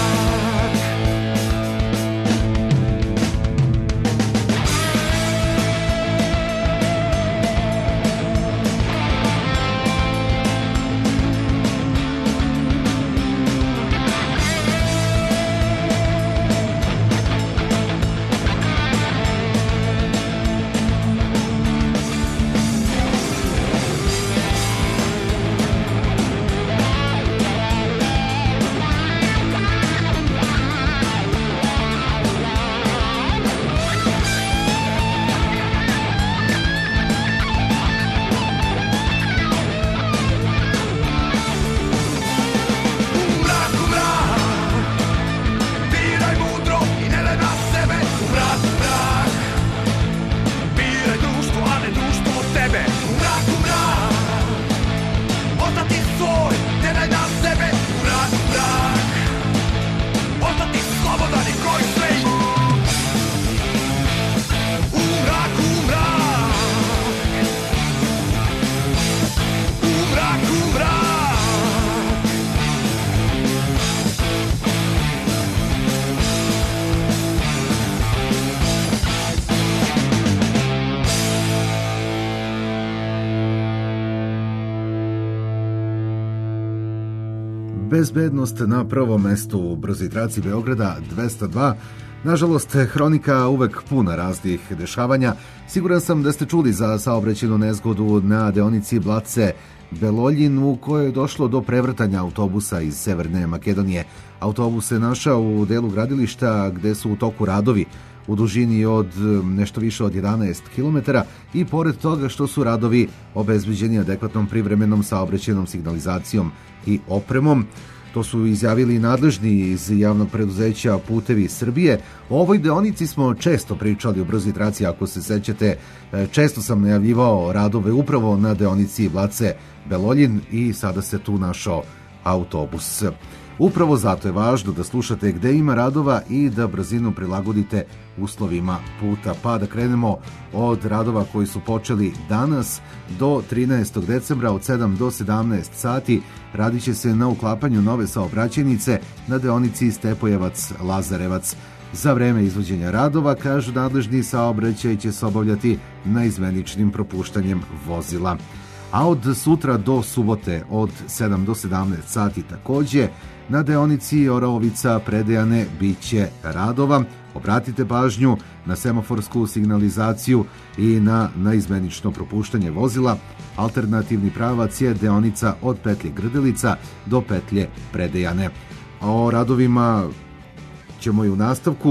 [SPEAKER 4] Bezbednost na prvom mestu u brzoj traci Beograda dvesta dva. Nažalost, hronika uvek puna raznih dešavanja. Siguran sam da ste čuli za saobraćajnu nezgodu na deonici Blace Beloljin u kojoj je došlo do prevrtanja autobusa iz Severne Makedonije. Autobus se našao u delu gradilišta gde su u toku radovi u dužini od nešto više od jedanaest kilometara i pored toga što su radovi obezbeđeni adekvatnom privremenom saobraćajnom signalizacijom i opremom. To su izjavili nadležni iz javnog preduzeća Putevi Srbije. O ovoj deonici smo često pričali u brzoj traci, ako se sećate. Često sam najavljivao radove upravo na deonici Blace Beloljin i sada se tu našao autobus. Upravo zato je važno da slušate gde ima radova i da brzinu prilagodite uslovima puta. Pa da krenemo od radova koji su počeli danas do trinaestog decembra od sedam do sedamnaest sati. Radit će se na uklapanju nove saobraćajnice na deonici Stepojevac-Lazarevac. Za vreme izvođenja radova, kažu nadležni, saobraćaj će se obavljati naizmeničnim propuštanjem vozila. A od sutra do subote od sedam do sedamnaest sati takođe na deonici Oraovica-Predejane biće radova. Obratite pažnju na semaforsku signalizaciju i na naizmenično propuštanje vozila. Alternativni pravac je deonica od petlje Grdelica do petlje Predejane. A o radovima ćemo i u nastavku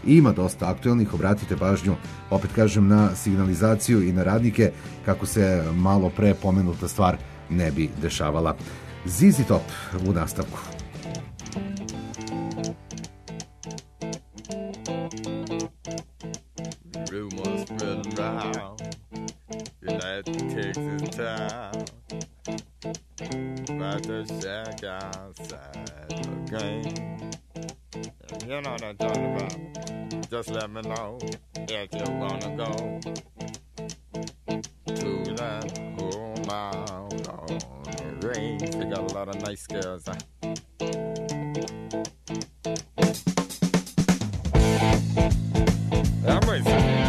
[SPEAKER 4] Ima dosta aktuelnih, obratite pažnju, opet kažem, na signalizaciju i na radnike kako se malo pre pomenuta stvar ne bi dešavala. Z Z Top u nastavku.
[SPEAKER 21] Rumors spread around United Texas town about the shack outside the game. You know what I'm talking about. Just let me know if you're gonna go to that home out on the range. They got a lot of nice girls. Huh? I'm racing.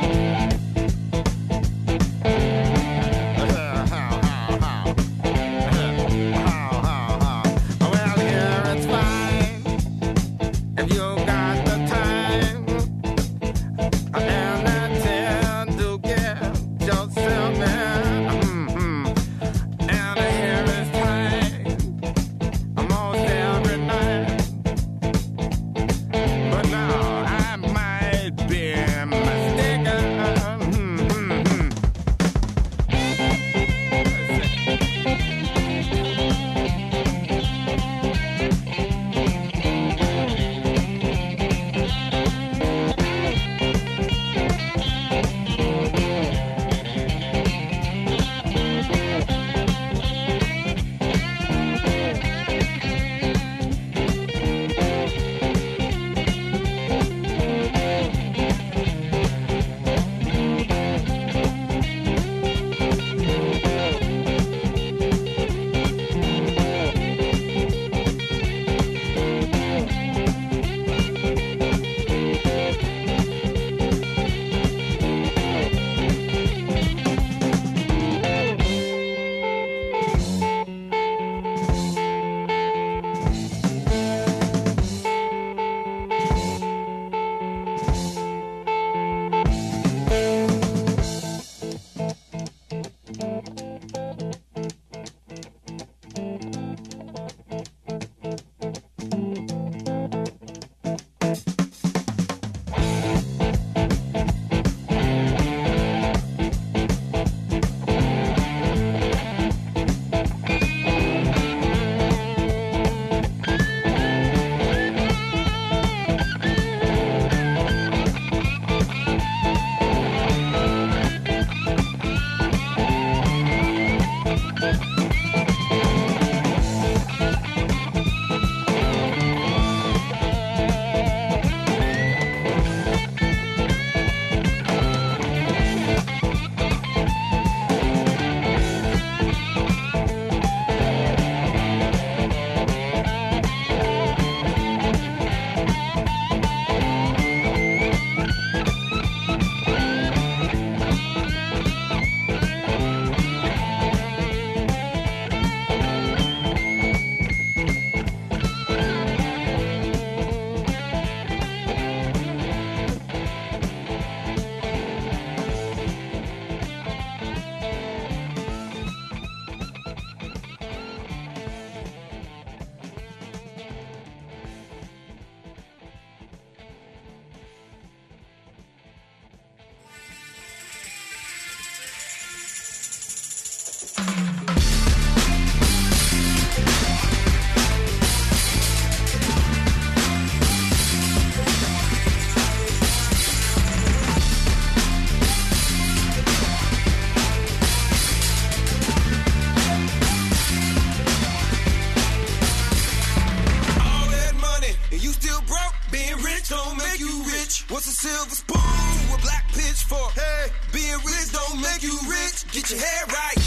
[SPEAKER 17] What's a silver spoon with black pitchfork? Hey, being rich don't make you rich. Get your head right.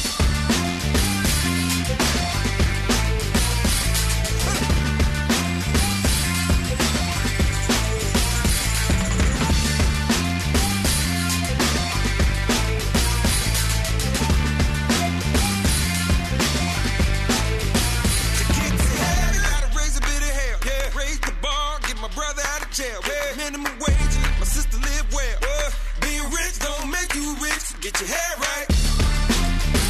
[SPEAKER 17] Minimum wage, my sister live well. Being rich don't make you rich. Get your head right.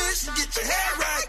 [SPEAKER 17] wish and get your head right.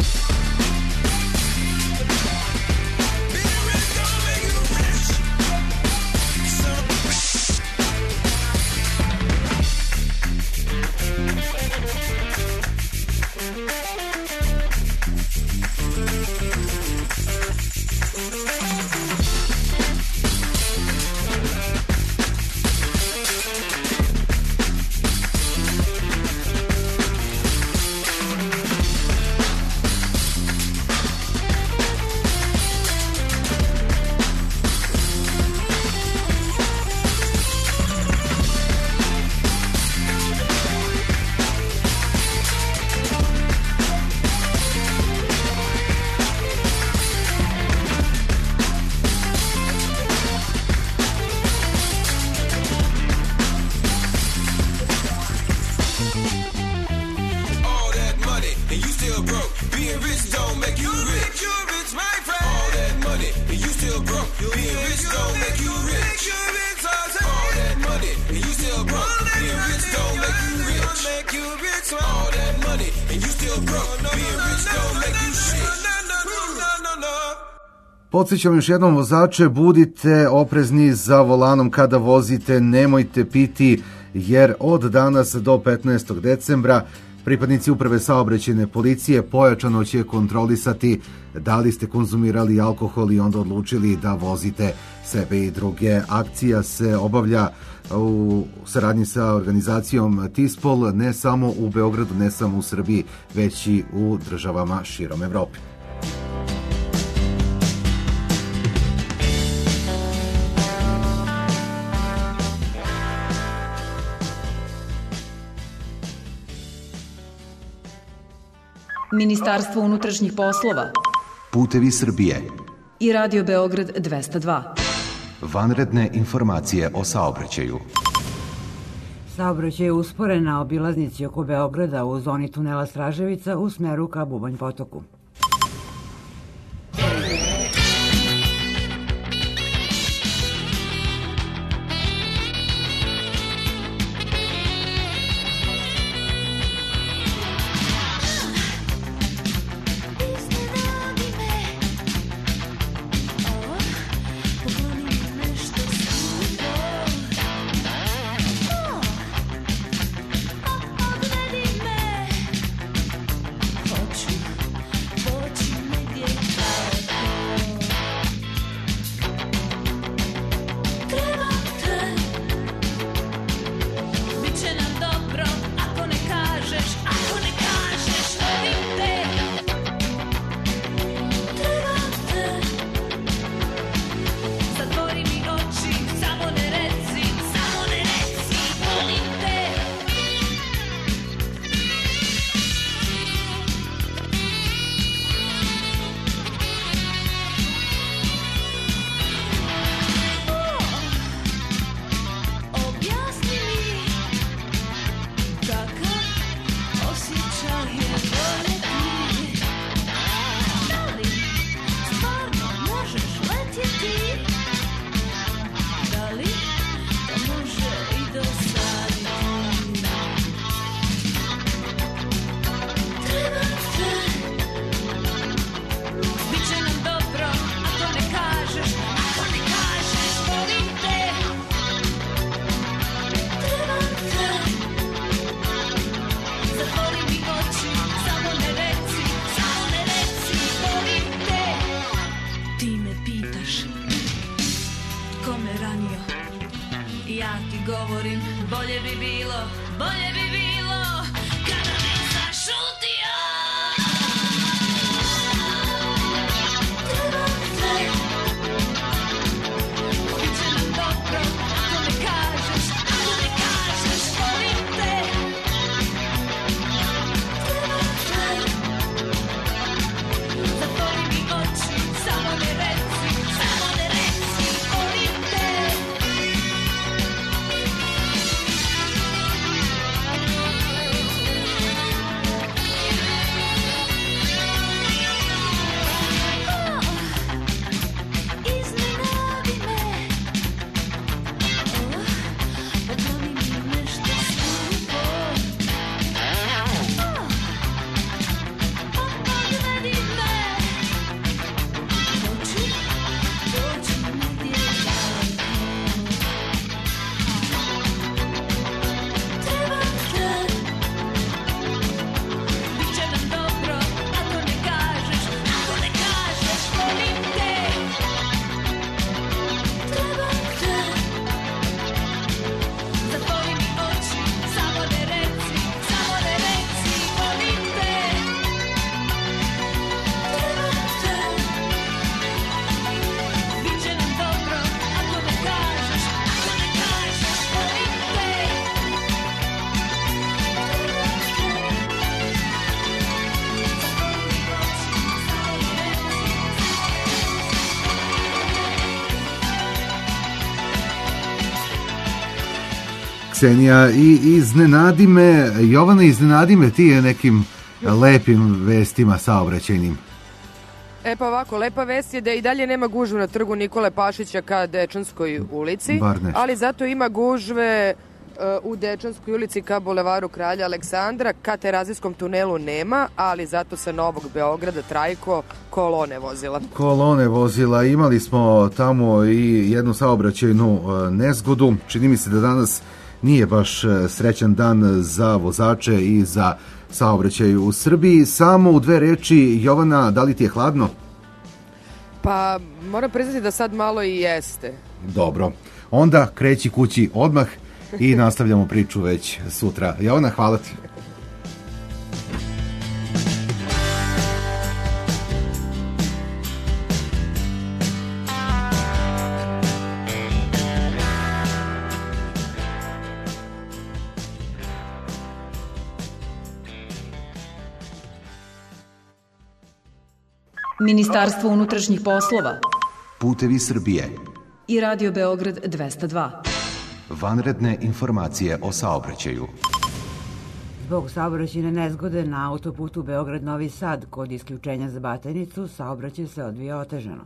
[SPEAKER 4] Podsjećam još jednom vozače, budite oprezni za volanom kada vozite, nemojte piti, jer od danas do petnaestog decembra pripadnici Uprave saobraćajne policije pojačano će kontrolisati da li ste konzumirali alkohol i onda odlučili da vozite sebe i druge. Akcija se obavlja u saradnji sa organizacijom Tispol, ne samo u Beogradu, ne samo u Srbiji, već i u državama širom Evrope.
[SPEAKER 2] Ministarstvo unutrašnjih poslova
[SPEAKER 19] Putevi Srbije
[SPEAKER 2] i Radio Beograd dvesta dva.
[SPEAKER 19] Vanredne informacije o saobraćaju.
[SPEAKER 20] Saobraćaj je usporen na obilaznici oko Beograda u zoni tunela Straževica u smeru ka Bubanj potoku.
[SPEAKER 4] Ksenija, i iznenadi me, Jovana, iznenadi me ti nekim lepim vestima saobraćajnim.
[SPEAKER 5] E pa ovako, lepa vest je da i dalje nema gužve na trgu Nikole Pašića ka Dečanskoj ulici,
[SPEAKER 4] Bar nešto.
[SPEAKER 5] ali zato ima gužve uh, u Dečanskoj ulici ka Bulevaru Kralja Aleksandra, ka Terazijskom tunelu nema, ali zato sa Novog Beograda Trajko kolone vozila.
[SPEAKER 4] Kolone vozila, imali smo tamo i jednu saobraćajnu e, nezgodu. Čini mi se da danas nije baš e, srećan dan za vozače i za saobraćaj u Srbiji. Samo u dve reči, Jovana, da li ti je hladno?
[SPEAKER 5] Pa moram priznati da sad malo i jeste.
[SPEAKER 4] Dobro. Onda kreći kući odmah i nastavljamo priču već sutra. Jovana, hvala ti.
[SPEAKER 2] Ministarstvo unutrašnjih poslova
[SPEAKER 19] Putevi Srbije.
[SPEAKER 2] i Radio Beograd dvesta dva.
[SPEAKER 19] Vanredne informacije o saobraćaju.
[SPEAKER 20] Zbog saobraćajne nezgode na autoputu Beograd-Novi Sad kod isključenja za Batajnicu saobraćaj se odvija otežano.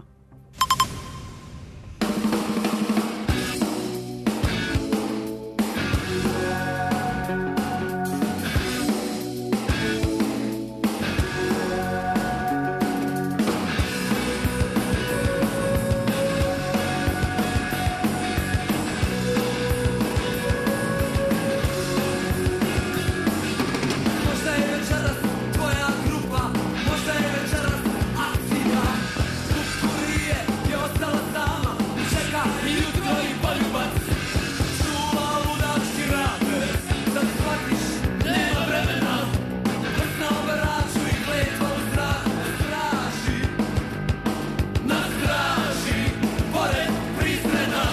[SPEAKER 15] Možda je večeras tvoja grupa, možda je večeras akcija. Kukurije je ostala sama i čeka i jutro i poljubac. Čuva ludački raper, da shvatiš, nema vremena. Vrsna oberaču i kletva u zraku straži. Na straži, pored Prizrena.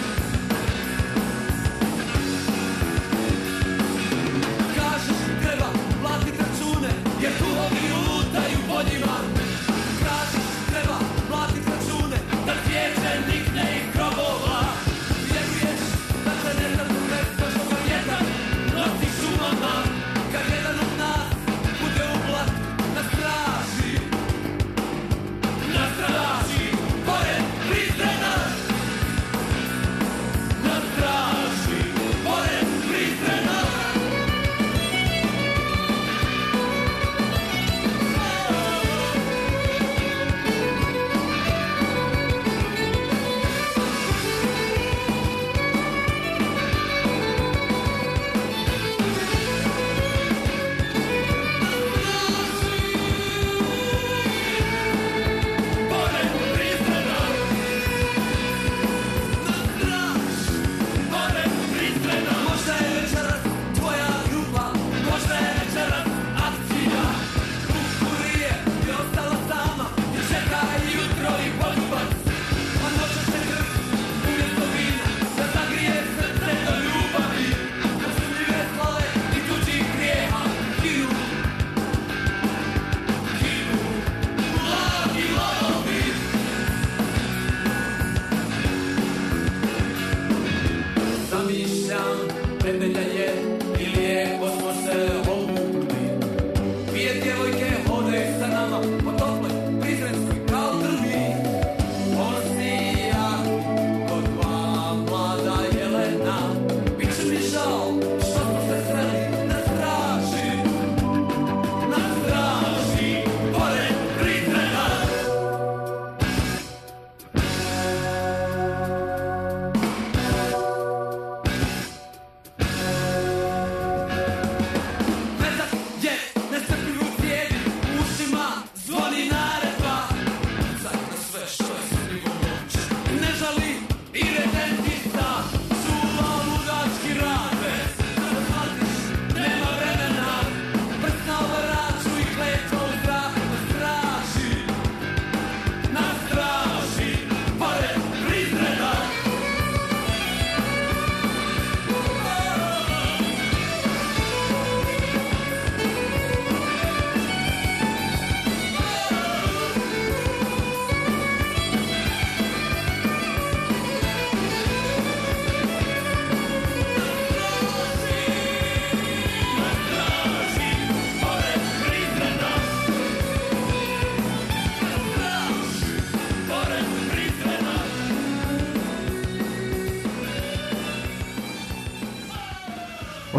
[SPEAKER 15] Kažeš treba platit račune, jer tuhovi lutaju po njima. Kažeš treba platit račune, da svijeće nikne iz grobova. Vjeruješ da te ne znam nešto što ga jedan nosi šumama. Kad jedan od nas bude u blatu na straži. Na straži, pored Prizrena. Na straži, pored Prizrena. Možda je večeras tvoja grupa, možda je večeras akcija. Kukurije je ostala sama i čeka i jutro i poljubac. A noća će krv umjesto vina da zagrije srce do ljubavi. Osumljive slave i tuđih grijeha kinu. Kinu, mladi lavovi. Zamišljam, nedelja je i lijepo smo se obukli. Dvije djevojke hode sa nama po toploj Prizrenskoj kao drvi. On si ja, ko dva mlada jelena. Biće mi žao što smo se sreli na straži. Na straži, pored Prizrena. Metak je nestrpljiv u cijedi, u ušima zvoni naredba.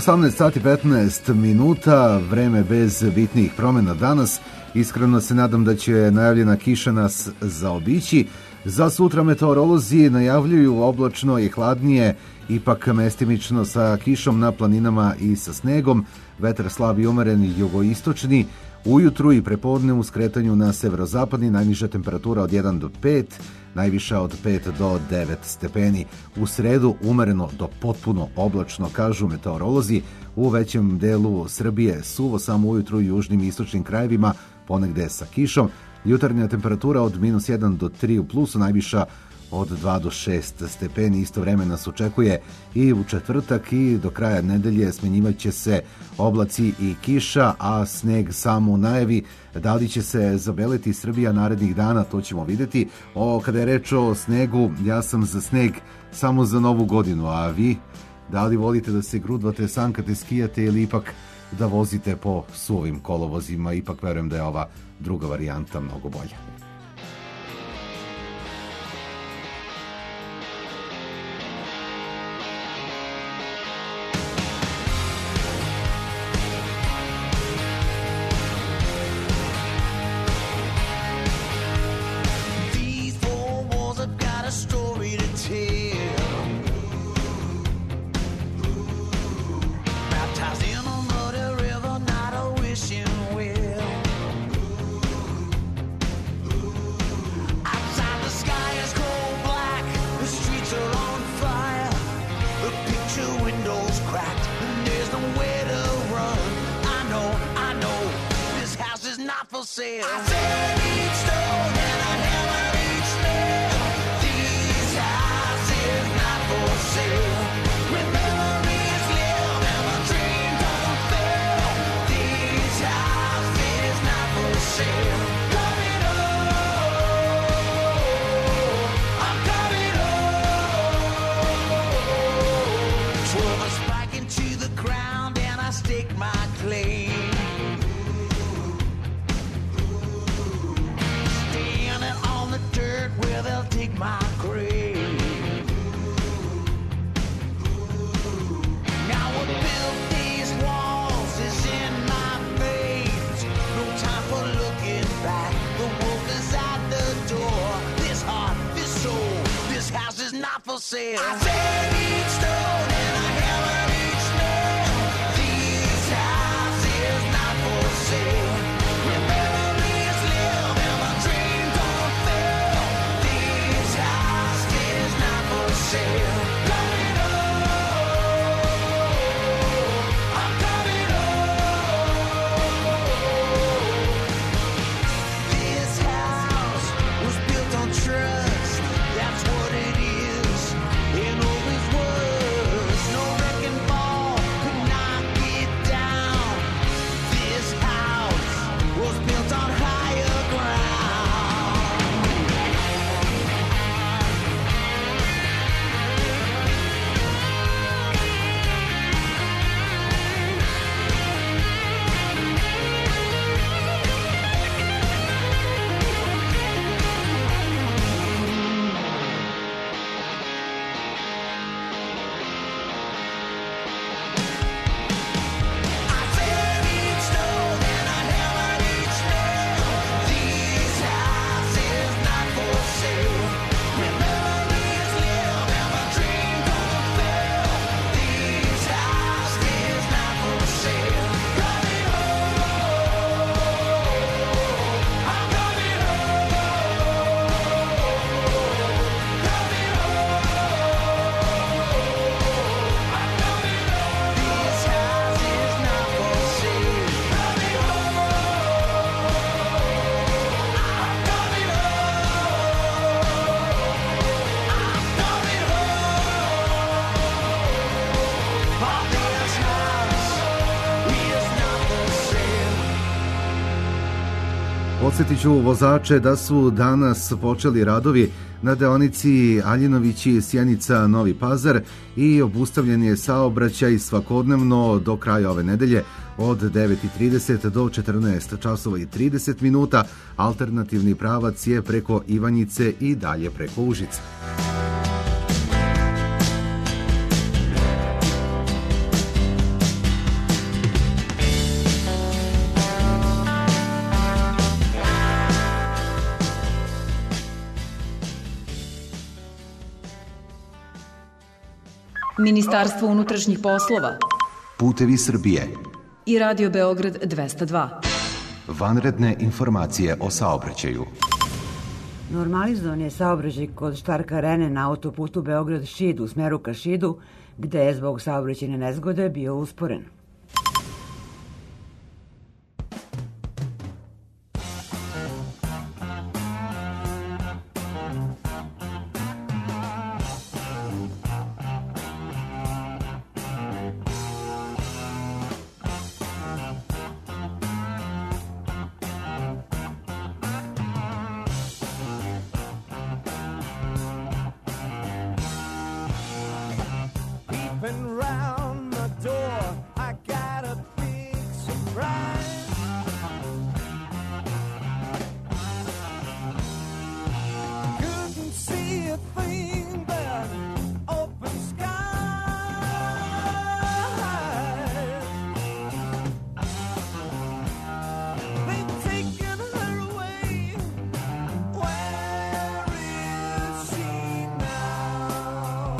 [SPEAKER 4] osamnaest sati petnaest minuta, vreme bez bitnijih promjena danas. Iskreno se nadam da će najavljena kiša nas zaobići. Za sutra meteorolozi najavljuju oblačno i hladnije, ipak mestimično sa kišom na planinama i sa snegom, vetar slab i umeren jugoistočni, ujutru i prepodne u skretanju na severozapadni, najniža temperatura od jedan do pet, najviša od pet do devet stepeni. U sredu umereno do potpuno oblačno, kažu meteorolozi, u većem delu Srbije suvo, samo ujutru u južnim i istočnim krajevima, ponegde sa kišom. Jutarnja temperatura od minus jedan do tri u plusu, najviša od dva do šest stepeni. Isto vreme nas očekuje i u četvrtak i do kraja nedelje smenjivat će se oblaci i kiša, a sneg samo u najavi. Da li će se zabeliti Srbija narednih dana, to ćemo vidjeti. O, kada je reč o snegu, ja sam za sneg samo za novu godinu, a vi, da li volite da se grudvate, sankate, skijate ili ipak da vozite po suvim kolovozima? Ipak verujem da je ova druga varijanta mnogo bolja.
[SPEAKER 6] These four walls have got a story to tell. Baptized in a muddy river, not a wishing well. Outside the sky is cold black, the streets are on fire, the picture windows cracked, and there's nowhere to run. I know, I know, this house is not for sale. I said each stone and I hammered each nail. This house is not for sale. When memories live and my dream don't fail, this house is not for sale. Coming home, I'm coming home. Twirl a spike into the ground and I stake my claim. Standing on the dirt where they'll dig my grave. Now what built these walls is in my veins. No time for looking back. The wolf is at the door. This heart, this soul, this house is not for sale. I said each stone and I hammered each nail. This house is not for sale. When memories live and my dream don't fail, this house is not for sale. Coming home, I'm coming home. This house was built on trust, that's what it is, and always was. No wrecking ball could knock it down. This house was built on higher ground. I said each stone and I hammered each nail. This house is not for sale. When memories live and my dream don't fail, this house is not for sale. Coming home, I'm coming home. Coming home, I'm coming home. This house is not for sale. Coming home, I'm coming
[SPEAKER 4] Podsjetit ću vozače da su danas počeli radovi na deonici Aljinovići Sjenica Novi Pazar i obustavljen je saobraćaj svakodnevno do kraja ove nedelje od devet i trideset do četrnaest časova i trideset minuta. Alternativni pravac je preko Ivanjice i dalje preko Užica.
[SPEAKER 2] Ministarstvo unutrašnjih poslova
[SPEAKER 19] Putevi Srbije.
[SPEAKER 2] i Radio Beograd dvesta dva.
[SPEAKER 19] Vanredne informacije o saobraćaju.
[SPEAKER 20] Normalizovan je saobraćaj kod Štark arene na autoputu Beograd-Šid u smeru ka Šidu, gde je zbog saobraćajne nezgode bio usporen.
[SPEAKER 10] Peeping round my door, I got a big surprise. Couldn't see a thing but open skies. They've taken her away. Where is she now?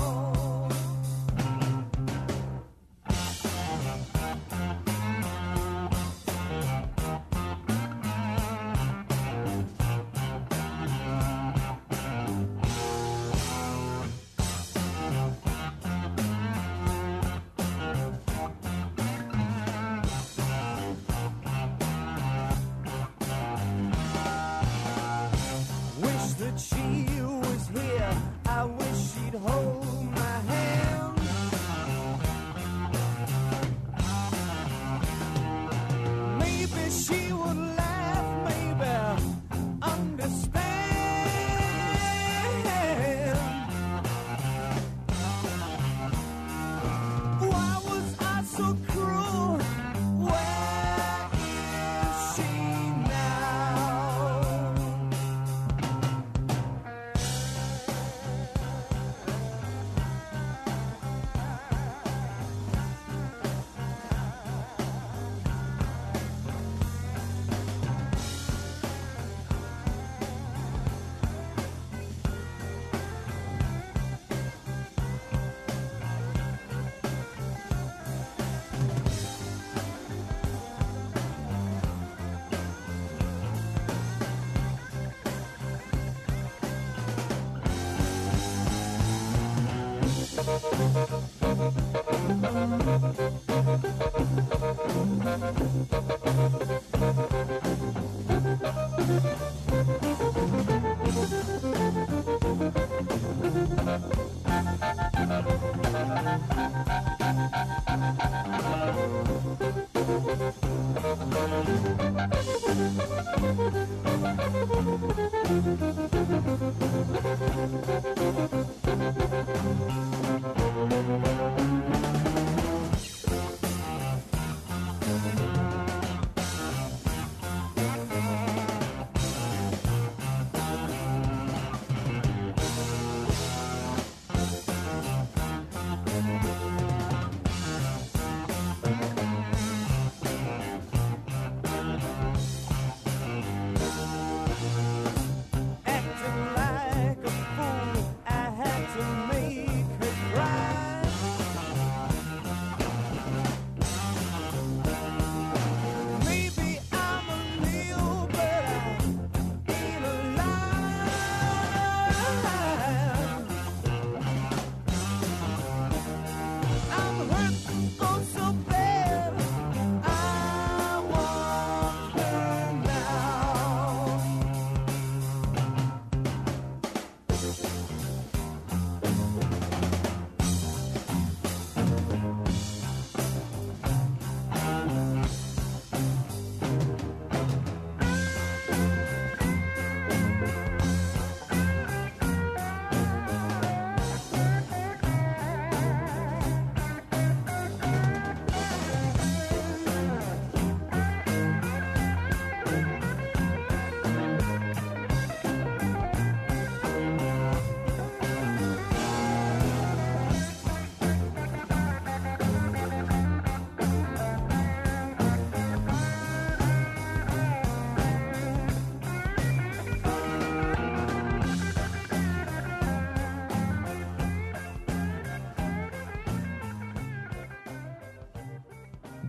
[SPEAKER 10] Wish that she was here. I wish she'd hold my hand. Maybe she would laugh, maybe understand. Why was I so cruel? Where is she now?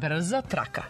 [SPEAKER 3] Brza traka.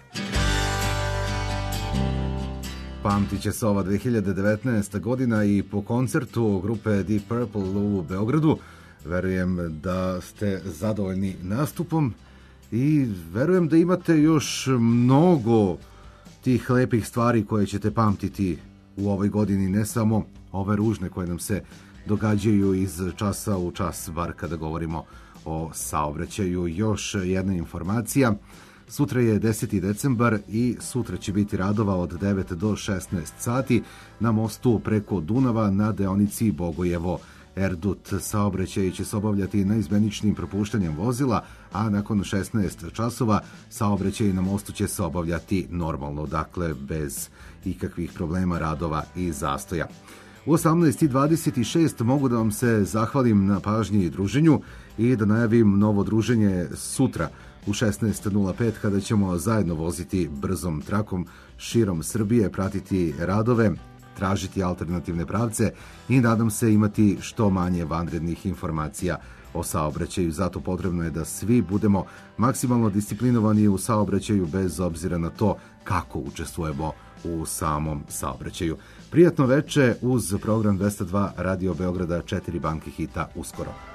[SPEAKER 4] Pamtit će se ova dve hiljade devetnaesta godina i po koncertu grupe Deep Purple u Beogradu. Verujem da ste zadovoljni nastupom i verujem da imate još mnogo tih lepih stvari koje ćete pamtiti u ovoj godini, ne samo ove ružne koje nam se događaju iz časa u čas, bar kada govorimo o saobraćaju. Još jedna informacija. Sutra je deseti decembar i sutra će biti radova od devet do šesnaest sati na mostu preko Dunava na deonici Bogojevo Erdut. Saobraćaj će se obavljati neizmeničnim propuštanjem vozila, a nakon šesnaest časova saobraćaj na mostu će se obavljati normalno, dakle bez ikakvih problema, radova i zastoja. U osamnaest i dvadeset šest mogu da vam se zahvalim na pažnji i druženju i da najavim novo druženje sutra u šesnaest nula pet kada ćemo zajedno voziti brzom trakom širom Srbije, pratiti radove, tražiti alternativne pravce i nadam se imati što manje vanrednih informacija o saobraćaju. Zato potrebno je da svi budemo maksimalno disciplinovani u saobraćaju bez obzira na to kako učestvujemo u samom saobraćaju. Prijatno veče uz program dvesta dva Radio Beograda, četiri banke hita uskoro.